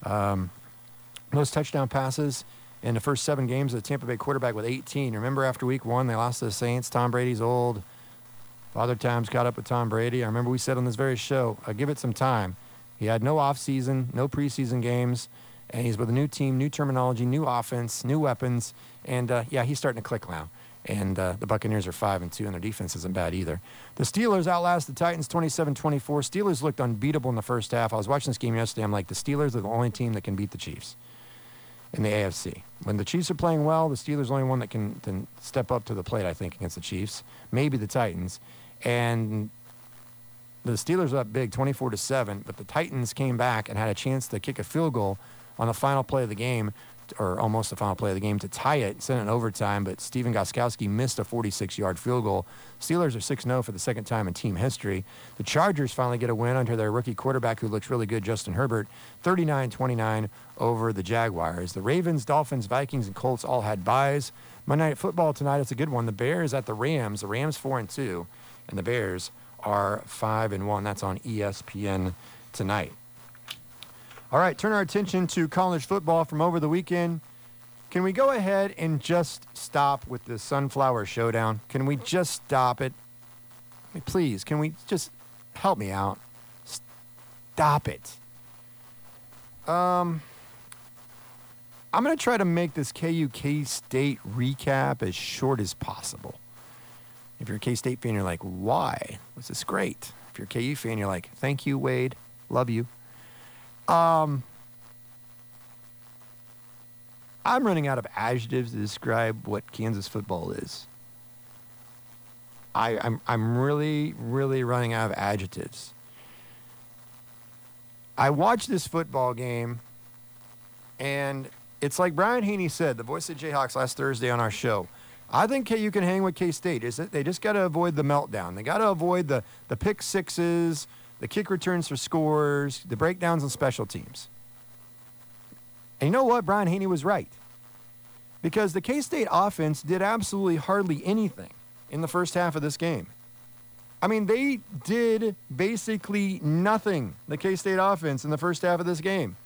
most touchdown passes in the first 7 games of the Tampa Bay quarterback with 18. Remember after week 1, they lost to the Saints. Tom Brady's old. Father Time's caught up with Tom Brady. I remember we said on this very show, give it some time. He had no offseason, no preseason games, and he's with a new team, new terminology, new offense, new weapons. And, he's starting to click now. And the Buccaneers are 5-2, and their defense isn't bad either. The Steelers outlast the Titans 27-24. Steelers looked unbeatable in the first half. I was watching this game yesterday. I'm like, the Steelers are the only team that can beat the Chiefs in the AFC. When the Chiefs are playing well, the Steelers are the only one that can step up to the plate, I think, against the Chiefs. Maybe the Titans. And the Steelers are up big, 24-7, but the Titans came back and had a chance to kick a field goal on the final play of the game, or almost the final play of the game, to tie it, send it in overtime, but Steven Gostkowski missed a 46-yard field goal. Steelers are 6-0 for the second time in team history. The Chargers finally get a win under their rookie quarterback who looks really good, Justin Herbert, 39-29 over the Jaguars. The Ravens, Dolphins, Vikings, and Colts all had byes. Monday Night Football tonight, it's a good one. The Bears at the Rams. The Rams 4-2, and the Bears are 5-1. That's on ESPN tonight. All right, turn our attention to college football from over the weekend. Can we go ahead and just stop with the Sunflower Showdown? Can we just stop it? Please, can we just help me out? Stop it. I'm going to try to make this KU K-State recap as short as possible. If you're a K-State fan, you're like, why? Was this great? If you're a KU fan, you're like, thank you, Wade. Love you. I'm running out of adjectives to describe what Kansas football is. I'm really, really running out of adjectives. I watched this football game, and it's like Brian Haney said, the voice of the Jayhawks last Thursday on our show. I think KU can hang with K-State. They just got to avoid the meltdown. They got to avoid the pick sixes, the kick returns for scores, the breakdowns on special teams. And you know what? Brian Haney was right. Because the K-State offense did absolutely hardly anything in the first half of this game. I mean, they did basically nothing, the K-State offense, in the first half of this game.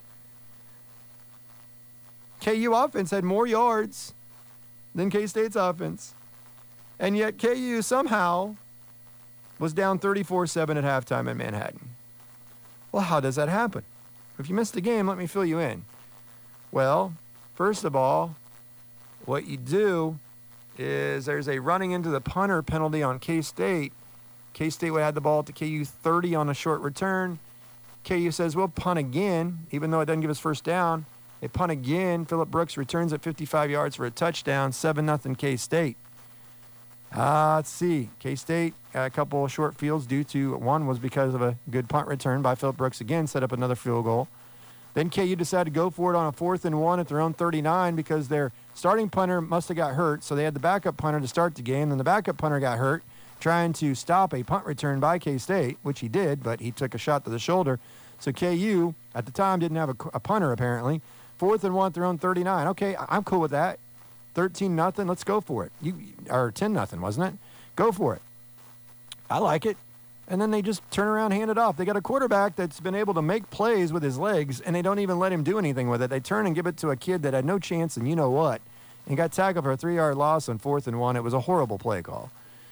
KU offense had more yards than K-State's offense. And yet KU somehow was down 34-7 at halftime in Manhattan. Well, how does that happen? If you missed the game, let me fill you in. Well, first of all, what you do is there's a running into the punter penalty on K-State, K-State would have had the ball at the KU 30 on a short return. KU says, we'll punt again, even though it doesn't give us first down. They punt again. Phillip Brooks returns at 55 yards for a touchdown, 7-0 K-State. Let's see. K-State got a couple of short fields due to one was because of a good punt return by Phillip Brooks again, set up another field goal. Then KU decided to go for it on a 4th and 1 at their own 39 because their starting punter must have got hurt, so they had the backup punter to start the game. Then the backup punter got hurt trying to stop a punt return by K-State, which he did, but he took a shot to the shoulder. So KU, at the time, didn't have a punter, apparently. 4th and 1 at their own 39. Okay, I'm cool with that. 13-0, let's go for it. Or 10-0, wasn't it? Go for it. I like it. And then they just turn around, hand it off. They got a quarterback that's been able to make plays with his legs, and they don't even let him do anything with it. They turn and give it to a kid that had no chance, and you know what, and got tackled for a 3-yard loss on 4th and 1. It was a horrible play call.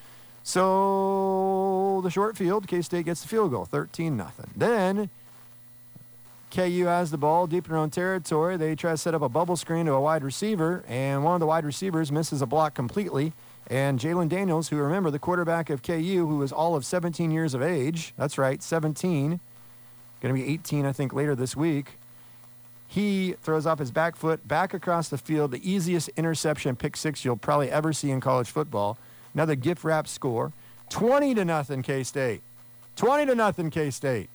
So the short field, K-State gets the field goal, 13-0. Then KU has the ball deep in their own territory. They try to set up a bubble screen to a wide receiver, and one of the wide receivers misses a block completely. And Jalen Daniels, who, remember, the quarterback of KU, who is all of 17 years of age, that's right, 17, going to be 18, I think, later this week, he throws off his back foot back across the field, the easiest interception pick six you'll probably ever see in college football. Another gift wrap score, 20-0 K-State. 20-0 K-State.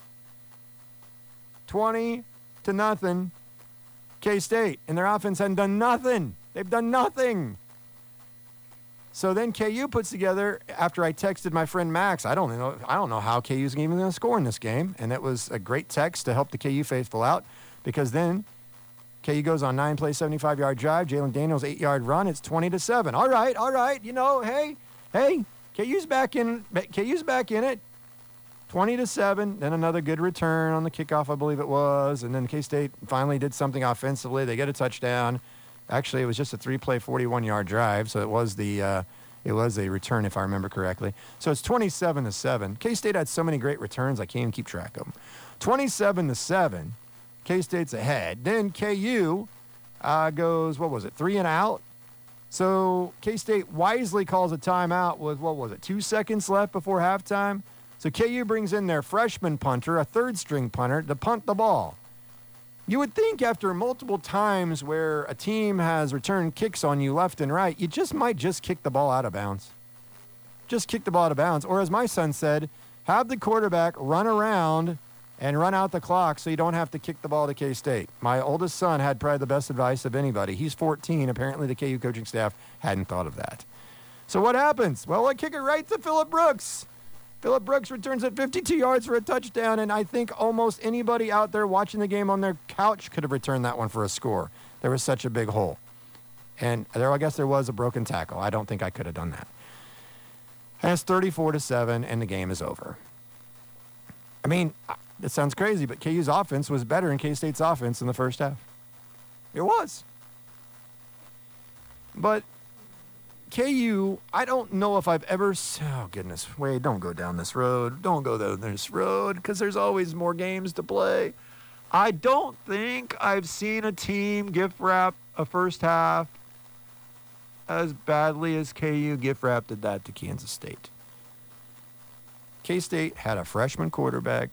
20-0 K-State. And their offense hadn't done nothing. They've done nothing. So then KU puts together, after I texted my friend Max, I don't know how KU's even going to score in this game. And it was a great text to help the KU faithful out, because then KU goes on 9-play, 75-yard drive. Jalen Daniels, 8-yard run. It's 20-7. All right. Hey, KU's back in it. 20-7. Then another good return on the kickoff, I believe it was. And then K-State finally did something offensively. They get a touchdown. Actually, it was just a 3-play, 41-yard drive, so it was a return, if I remember correctly. So it's 27-7. K-State had so many great returns, I can't even keep track of them. 27-7. K-State's ahead. Then KU goes, 3 and out. So K-State wisely calls a timeout with, 2 seconds left before halftime. So KU brings in their freshman punter, a third-string punter, to punt the ball. You would think after multiple times where a team has returned kicks on you left and right, you might kick the ball out of bounds. Just kick the ball out of bounds. Or as my son said, have the quarterback run around and run out the clock so you don't have to kick the ball to K-State. My oldest son had probably the best advice of anybody. He's 14. Apparently the KU coaching staff hadn't thought of that. So what happens? Well, I kick it right to Phillip Brooks. Phillip Brooks returns at 52 yards for a touchdown, and I think almost anybody out there watching the game on their couch could have returned that one for a score. There was such a big hole. And I guess there was a broken tackle. I don't think I could have done that. And it's 34-7, and the game is over. I mean, it sounds crazy, but KU's offense was better than K-State's offense in the first half. It was. But KU, I don't know if I've ever... Oh, goodness. Wait, don't go down this road. Don't go down this road, because there's always more games to play. I don't think I've seen a team gift wrap a first half as badly as KU gift wrapped that to Kansas State. K-State had a freshman quarterback.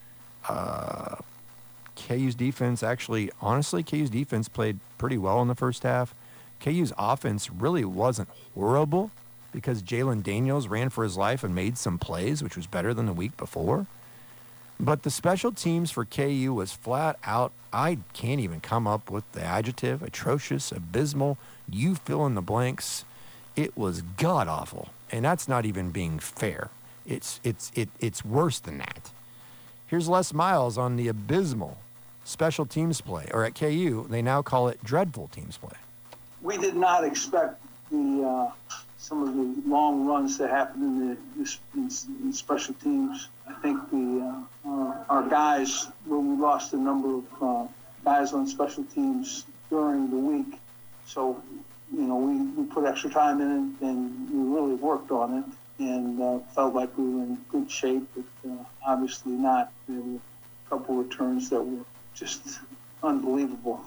KU's defense honestly, KU's defense played pretty well in the first half. KU's offense really wasn't horrible because Jalen Daniels ran for his life and made some plays, which was better than the week before. But the special teams for KU was flat out, I can't even come up with the adjective, atrocious, abysmal, you fill in the blanks. It was god-awful, and that's not even being fair. It's worse than that. Here's Les Miles on the abysmal special teams play, or at KU, they now call it dreadful teams play. We did not expect some of the long runs that happened in special teams. I think our guys, when we lost a number of guys on special teams during the week, so we put extra time in it and we really worked on it and felt like we were in good shape, but obviously not. There were a couple of returns that were just unbelievable.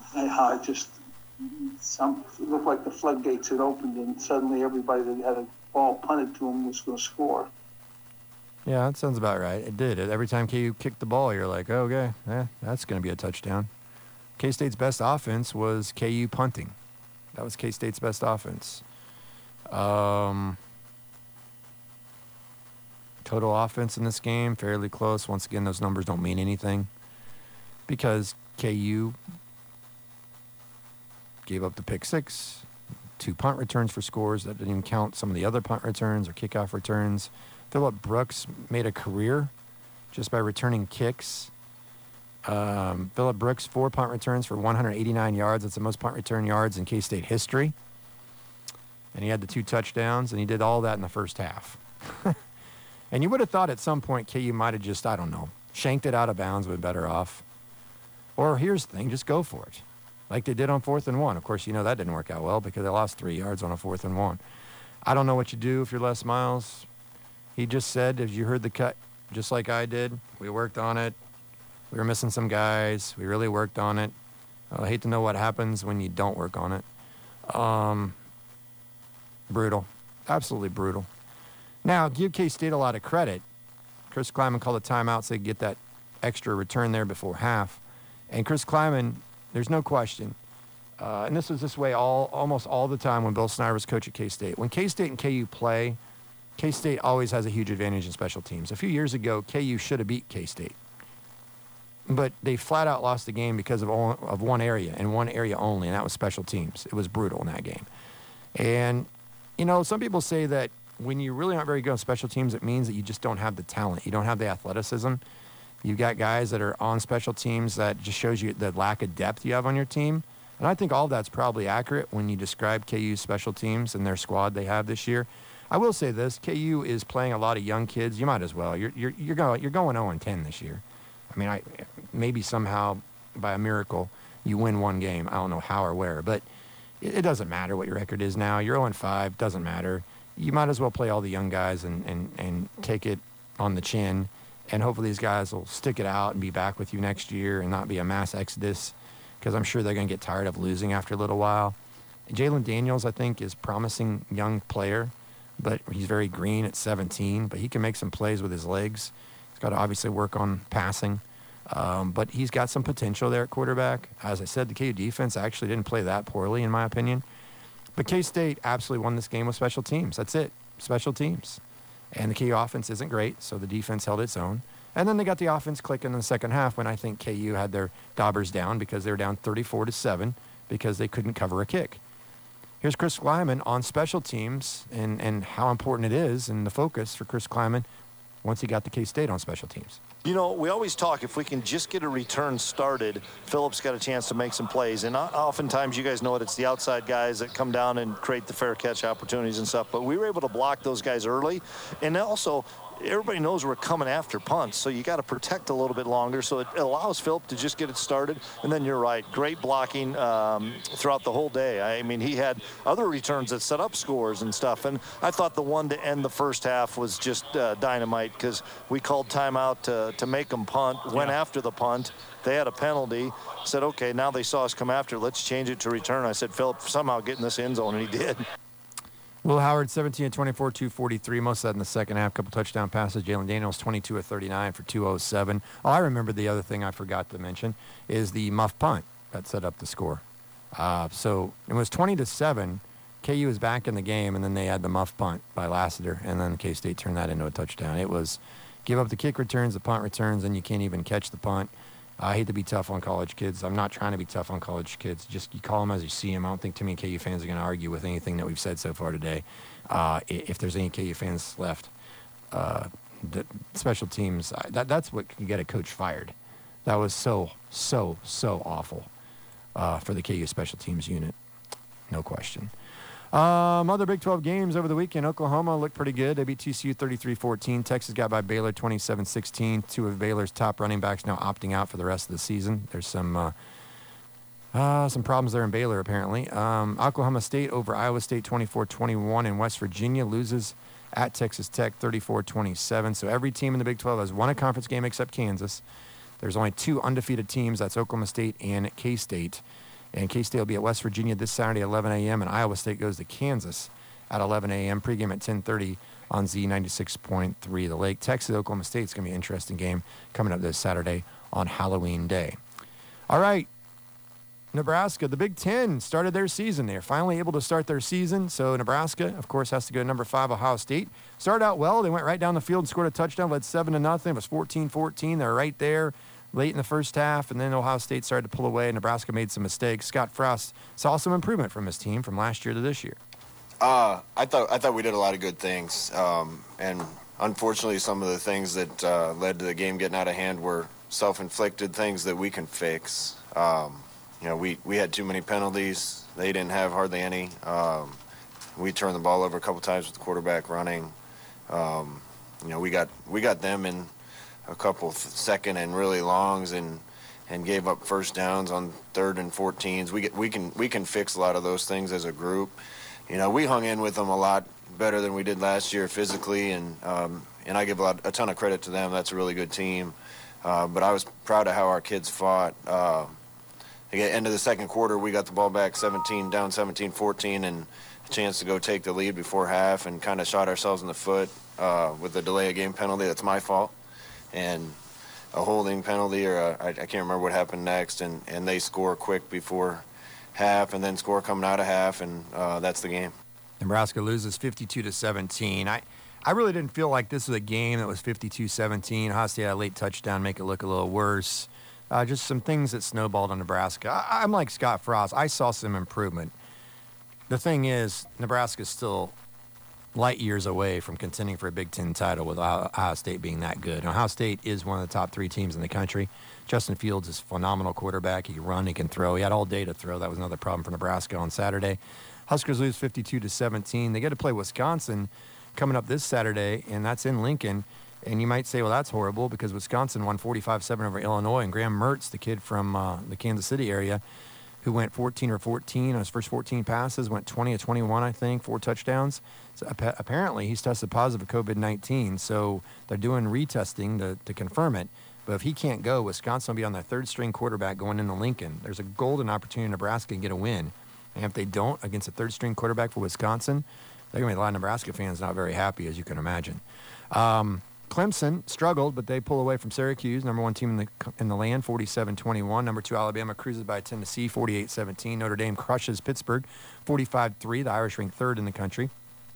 It looked like the floodgates had opened and suddenly everybody that had a ball punted to them was going to score. Yeah, that sounds about right. It did. Every time KU kicked the ball, you're like, oh, okay, that's going to be a touchdown. K-State's best offense was KU punting. That was K-State's best offense. Total offense in this game, fairly close. Once again, those numbers don't mean anything because KU gave up the pick six, 2 punt returns for scores. That didn't even count some of the other punt returns or kickoff returns. Phillip Brooks made a career just by returning kicks. Phillip Brooks, 4 punt returns for 189 yards. That's the most punt return yards in K-State history. And he had the 2 touchdowns, and he did all that in the first half. And you would have thought at some point KU might have just, I don't know, shanked it out of bounds, been better off. Or here's the thing, just go for it. Like they did on 4th and 1. Of course, you know that didn't work out well because they lost 3 yards on a 4th and 1. I don't know what you do if you're Les Miles. He just said, as you heard the cut, just like I did, we worked on it. We were missing some guys. We really worked on it. I hate to know what happens when you don't work on it. Brutal. Absolutely brutal. Now, give K-State a lot of credit. Chris Kleiman called a timeout so they could get that extra return there before half. And Chris Kleiman, there's no question, and this was this way almost all the time when Bill Snyder was coach at K-State. When K-State and KU play, K-State always has a huge advantage in special teams. A few years ago, KU should have beat K-State. But they flat out lost the game because of one area, and one area only, and that was special teams. It was brutal in that game. And, you know, some people say that when you really aren't very good on special teams, it means that you just don't have the talent. You don't have the athleticism. You've got guys that are on special teams that just shows you the lack of depth you have on your team. And I think all that's probably accurate when you describe KU's special teams and their squad they have this year. I will say this, KU is playing a lot of young kids. You might as well. You're going 0-10 this year. I mean, maybe somehow by a miracle you win one game. I don't know how or where, but it doesn't matter what your record is now. You're 0-5, doesn't matter. You might as well play all the young guys and take it on the chin, and hopefully these guys will stick it out and be back with you next year and not be a mass exodus, because I'm sure they're going to get tired of losing after a little while. Jalen Daniels, I think, is a promising young player, but he's very green at 17, but he can make some plays with his legs. He's got to obviously work on passing, but he's got some potential there at quarterback. As I said, the KU defense actually didn't play that poorly, in my opinion. But K-State absolutely won this game with special teams. That's it, special teams. And the KU offense isn't great, so the defense held its own. And then they got the offense clicking in the second half when I think KU had their daubers down because they were down 34-7 because they couldn't cover a kick. Here's Chris Kleiman on special teams and how important it is and the focus for Chris Kleiman once he got the K-State on special teams. You know, we always talk, if we can just get a return started, Phillips got a chance to make some plays. And oftentimes, you guys know it, it's the outside guys that come down and create the fair catch opportunities and stuff. But we were able to block those guys early. And also, everybody knows we're coming after punts, so you got to protect a little bit longer. So it allows Phillip to just get it started. And then you're right, great blocking throughout the whole day. I mean, he had other returns that set up scores and stuff. And I thought the one to end the first half was just dynamite because we called timeout to make them punt, went after the punt. They had a penalty, said, okay, now they saw us come after, let's change it to return. I said, Phillip, somehow get in this end zone, and he did. Will Howard, 17-24, 243. Most of that in the second half. Couple touchdown passes. Jalen Daniels, 22-39 for 207. Oh, I remember the other thing I forgot to mention is the muff punt that set up the score. So it was 20-7. KU was back in the game, and then they had the muff punt by Lassiter, and then K-State turned that into a touchdown. It was give up the kick returns, the punt returns, and you can't even catch the punt. I hate to be tough on college kids. I'm not trying to be tough on college kids. Just you call them as you see them. I don't think too many KU fans are going to argue with anything that we've said so far today. If there's any KU fans left, the special teams, that's what can get a coach fired. That was so awful for the KU special teams unit. No question. Other Big 12 games over the weekend. Oklahoma looked pretty good. They beat TCU 33-14. Texas got by Baylor 27-16. Two of Baylor's top running backs now opting out for the rest of the season. There's some problems there in Baylor, apparently. Oklahoma State over Iowa State 24-21. And West Virginia loses at Texas Tech 34-27. So every team in the Big 12 has won a conference game except Kansas. There's only two undefeated teams. That's Oklahoma State and K-State. And K-State will be at West Virginia this Saturday at 11 a.m. and Iowa State goes to Kansas at 11 a.m. Pregame at 10:30 on Z96.3 The Lake. Texas, Oklahoma State is going to be an interesting game coming up this Saturday on Halloween Day. All right. Nebraska, the Big Ten started their season. They're finally able to start their season. So Nebraska, of course, has to go to number 5, Ohio State. Started out well. They went right down the field and scored a touchdown, led 7-0. It was 14-14. They were right there late in the first half, and then Ohio State started to pull away. Nebraska made some mistakes. Scott Frost saw some improvement from his team from last year to this year. I thought we did a lot of good things, and unfortunately, some of the things that led to the game getting out of hand were self-inflicted things that we can fix. We had too many penalties. They didn't have hardly any. We turned the ball over a couple times with the quarterback running. We got them in a couple second and really longs and gave up first downs on 3rd and 14s. We can fix a lot of those things as a group. We hung in with them a lot better than we did last year physically, and I give a ton of credit to them. That's a really good team. But I was proud of how our kids fought. At the end of the second quarter, we got the ball back down 17-14, and a chance to go take the lead before half, and kind of shot ourselves in the foot with the delay of game penalty. That's my fault. And a holding penalty, or I can't remember what happened next, and they score quick before half, and then score coming out of half, and that's the game. Nebraska loses 52-17. I really didn't feel like this was a game that was 52-17. Ohio State had a late touchdown, make it look a little worse. Just some things that snowballed on Nebraska. I'm like Scott Frost. I saw some improvement. The thing is, Nebraska's still light years away from contending for a Big Ten title with Ohio State being that good. Ohio State is one of the top 3 teams in the country. Justin Fields is a phenomenal quarterback. He can run, he can throw. He had all day to throw. That was another problem for Nebraska on Saturday. Huskers lose 52-17. They get to play Wisconsin coming up this Saturday, and that's in Lincoln. And you might say, well, that's horrible because Wisconsin won 45-7 over Illinois, and Graham Mertz, the kid from the Kansas City area, who went 14 on his first 14 passes, went 20-21, I think, 4 touchdowns. So apparently he's tested positive for COVID-19, so they're doing retesting to confirm it. But if he can't go, Wisconsin will be on their 3rd-string quarterback going into Lincoln. There's a golden opportunity in Nebraska to get a win. And if they don't against a 3rd-string quarterback for Wisconsin, they're going to be a lot of Nebraska fans not very happy, as you can imagine. Clemson struggled, but they pull away from Syracuse, number 1 team in the land, 47-21. Number 2 Alabama cruises by Tennessee, 48-17. Notre Dame crushes Pittsburgh, 45-3. The Irish ranked 3rd in the country.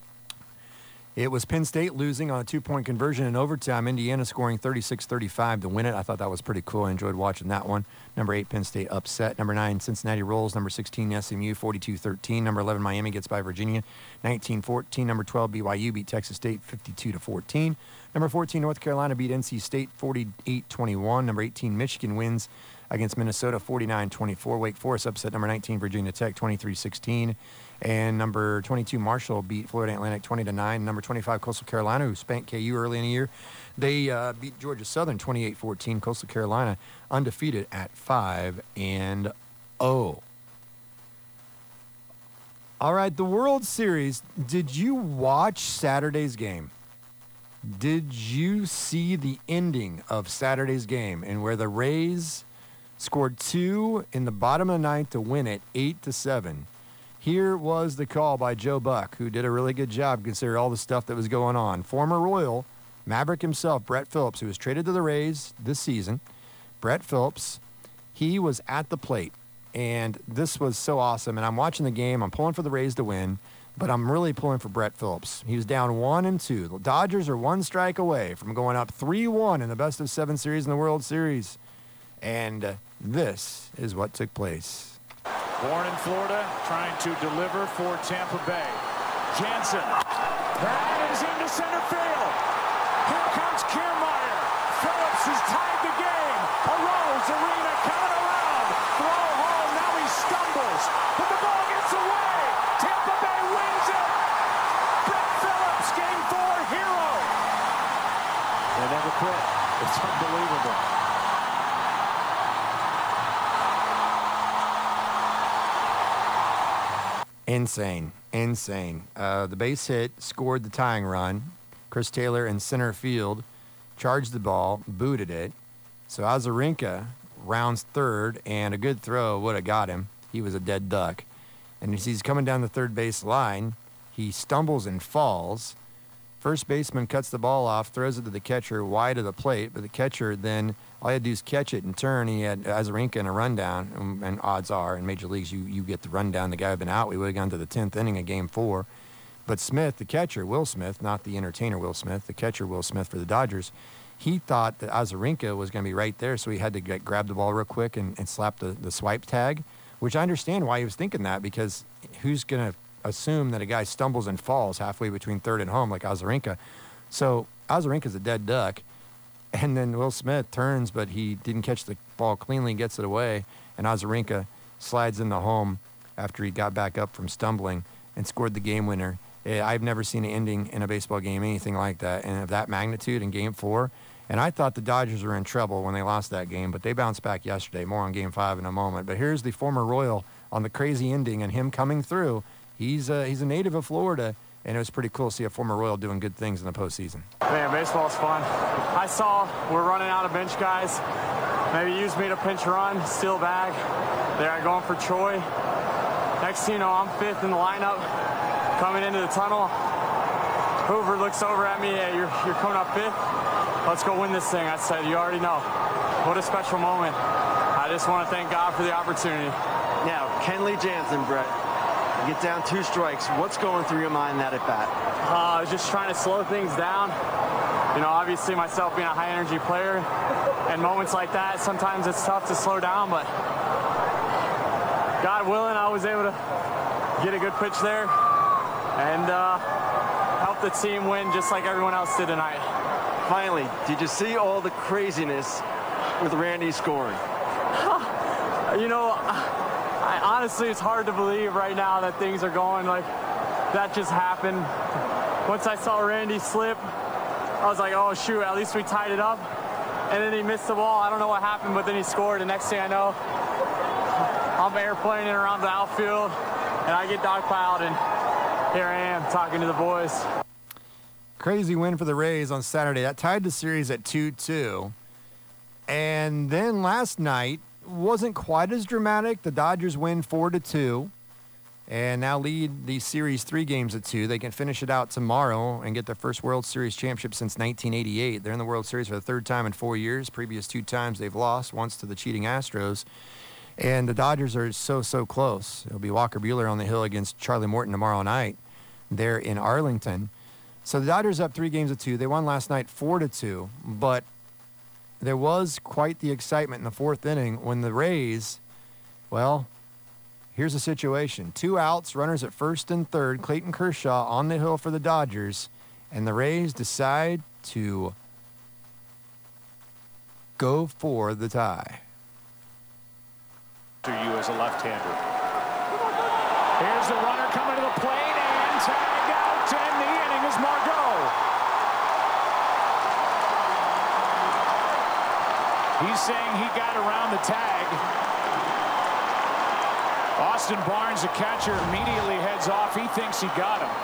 It was Penn State losing on a 2-point conversion in overtime. Indiana scoring 36-35 to win it. I thought that was pretty cool. I enjoyed watching that one. Number 8, Penn State upset. Number 9, Cincinnati rolls. Number 16, SMU, 42-13. Number 11, Miami gets by Virginia, 19-14. Number 12, BYU beat Texas State, 52-14. Number 14, North Carolina beat NC State, 48-21. Number 18, Michigan wins against Minnesota, 49-24. Wake Forest upset number 19, Virginia Tech, 23-16. And number 22, Marshall beat Florida Atlantic 20-9. Number 25, Coastal Carolina, who spanked KU early in the year, they beat Georgia Southern 28-14. Coastal Carolina undefeated at 5-0. All right, the World Series. Did you watch Saturday's game? Did you see the ending of Saturday's game and where the Rays scored 2 in the bottom of the ninth to win it 8-7? Here was the call by Joe Buck, who did a really good job considering all the stuff that was going on. Former Royal, Maverick himself, Brett Phillips, who was traded to the Rays this season. Brett Phillips, he was at the plate, and this was so awesome. And I'm watching the game. I'm pulling for the Rays to win, but I'm really pulling for Brett Phillips. He was down 1-2. The Dodgers are 1 strike away from going up 3-1 in the best-of-7 series in the World Series. And this is what took place. Born in Florida, trying to deliver for Tampa Bay. Jansen. That is into center field. Here comes Kiermaier. Phillips has tied the game. Arose, Arena coming around. Throw home. Now he stumbles. But the ball gets away. Tampa Bay wins it. Brett Phillips, Game 4 hero. They never quit. It's unbelievable. Insane. The base hit scored the tying run. Chris Taylor in center field charged the ball, booted it. So Azarenka rounds third, and a good throw would have got him. He was a dead duck. And as he's coming down the third base line, he stumbles and falls. First baseman cuts the ball off, throws it to the catcher wide of the plate, but the catcher then, all he had to do is catch it and turn. He had Azarenka in a rundown, and odds are in major leagues you get the rundown. The guy had been out. We would have gone to the 10th inning of Game 4. But Smith, the catcher, Will Smith, not the entertainer Will Smith, the catcher Will Smith for the Dodgers, he thought that Azarenka was going to be right there, so he had to grab the ball real quick and slap the swipe tag, which I understand why he was thinking that, because who's going to assume that a guy stumbles and falls halfway between third and home like Azarenka? So Azarenka's a dead duck. And then Will Smith turns, but he didn't catch the ball cleanly, gets it away, and Azarenka slides in the home after he got back up from stumbling and scored the game winner. I've never seen an ending in a baseball game, anything like that, and of that magnitude in Game 4. And I thought the Dodgers were in trouble when they lost that game, but they bounced back yesterday. More on Game 5 in a moment. But here's the former Royal on the crazy ending and him coming through. He's a native of Florida, and it was pretty cool to see a former Royal doing good things in the postseason. Man, baseball's fun. I saw we're running out of bench guys. Maybe use me to pinch run, steal bag. They're going for Troy. Next thing you know, I'm 5th in the lineup, coming into the tunnel. Hoover looks over at me, hey, you're coming up 5th? Let's go win this thing. I said, you already know. What a special moment. I just want to thank God for the opportunity. Now, Kenley Jansen, Brett. You get down 2 strikes. What's going through your mind that at bat? Just trying to slow things down. You know, obviously myself being a high energy player, and moments like that, sometimes it's tough to slow down, but God willing, I was able to get a good pitch there and help the team win just like everyone else did tonight. Finally, did you see all the craziness with Randy scoring? You know, honestly, it's hard to believe right now that things are going like that just happened. Once I saw Randy slip, I was like, oh, shoot, at least we tied it up. And then he missed the ball. I don't know what happened, but then he scored. And next thing I know, I'm airplaning around the outfield, and I get dogpiled, and here I am talking to the boys. Crazy win for the Rays on Saturday. That tied the series at 2-2. And then last night, wasn't quite as dramatic. The Dodgers win 4-2 and now lead the series 3-2. They can finish it out tomorrow and get their first World Series championship since 1988. They're in the World Series for the 3rd time in 4 years. Previous 2 times they've lost, once to the cheating Astros. And the Dodgers are so close. It'll be Walker Buehler on the hill against Charlie Morton tomorrow night there in Arlington. So the Dodgers up 3-2. They won last night 4-2, but there was quite the excitement in the 4th inning when the Rays, well, here's the situation. 2 outs, runners at 1st and 3rd. Clayton Kershaw on the hill for the Dodgers, and the Rays decide to go for the tie. To you as a left-hander. Here's the runner coming to the plate and tagged out, and the inning is Margot. He's saying he got around the tag. Austin Barnes, the catcher, immediately heads off. He thinks he got him.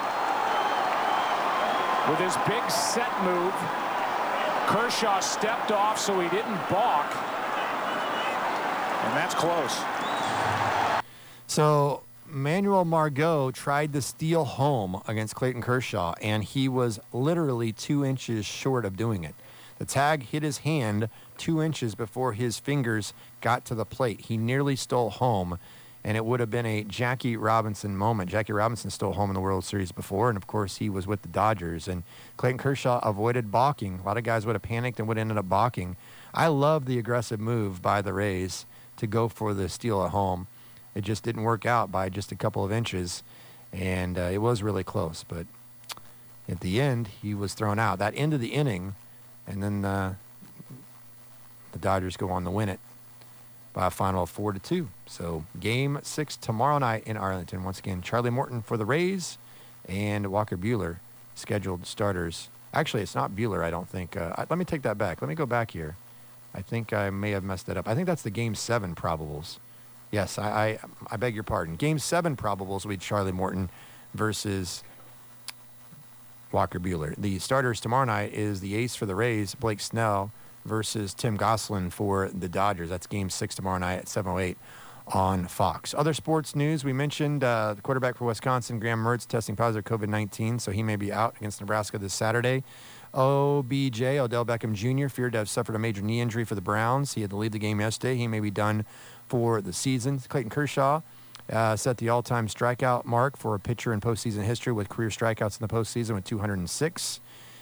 With his big set move, Kershaw stepped off so he didn't balk. And that's close. So Manuel Margot tried to steal home against Clayton Kershaw, and he was literally 2 inches short of doing it. The tag hit his hand 2 inches before his fingers got to the plate. He nearly stole home, and it would have been a Jackie Robinson moment. Jackie Robinson stole home in the World Series before, and of course he was with the Dodgers. And Clayton Kershaw avoided balking. A lot of guys would have panicked and would have ended up balking. I love the aggressive move by the Rays to go for the steal at home. It just didn't work out by just a couple of inches, and it was really close. But at the end, he was thrown out. That end of the inning, and then the Dodgers go on to win it by a final of 4-2. So Game 6 tomorrow night in Arlington. Once again, Charlie Morton for the Rays and Walker Buehler, scheduled starters. Actually, it's not Buehler, I don't think. Let me take that back. Let me go back here. I think I may have messed that up. I think that's the Game 7 probables. Yes, I beg your pardon. Game 7 probables will be Charlie Morton versus Walker Buehler. The starters tomorrow night is the ace for the Rays, Blake Snell, versus Tim Gosselin for the Dodgers. That's Game 6 tomorrow night at 7:08 on Fox. Other sports news, we mentioned the quarterback for Wisconsin, Graham Mertz, testing positive COVID-19, so he may be out against Nebraska this Saturday. OBJ, Odell Beckham Jr., feared to have suffered a major knee injury for the Browns. He had to leave the game yesterday. He may be done for the season. Clayton Kershaw set the all-time strikeout mark for a pitcher in postseason history with career strikeouts in the postseason with 206.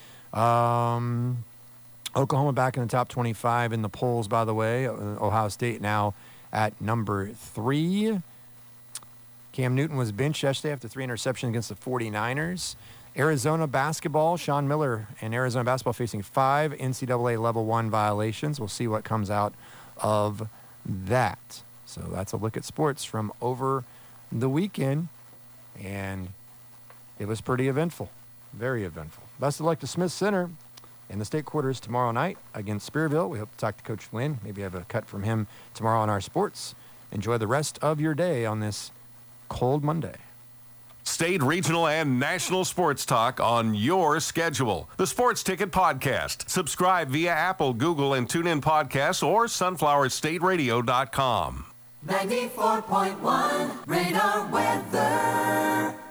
Oklahoma back in the top 25 in the polls, by the way. Ohio State now at number 3. Cam Newton was benched yesterday after 3 interceptions against the 49ers. Arizona basketball, Sean Miller and Arizona basketball facing 5 NCAA Level 1 violations. We'll see what comes out of that. So that's a look at sports from over the weekend, and it was pretty eventful, very eventful. Best of luck to Smith Center in the state quarters tomorrow night against Spearville. We hope to talk to Coach Flynn, maybe have a cut from him tomorrow on our sports. Enjoy the rest of your day on this cold Monday. State, regional, and national sports talk on your schedule. The Sports Ticket Podcast. Subscribe via Apple, Google, and TuneIn Podcasts or sunflowerstateradio.com. 94.1 Radar Weather.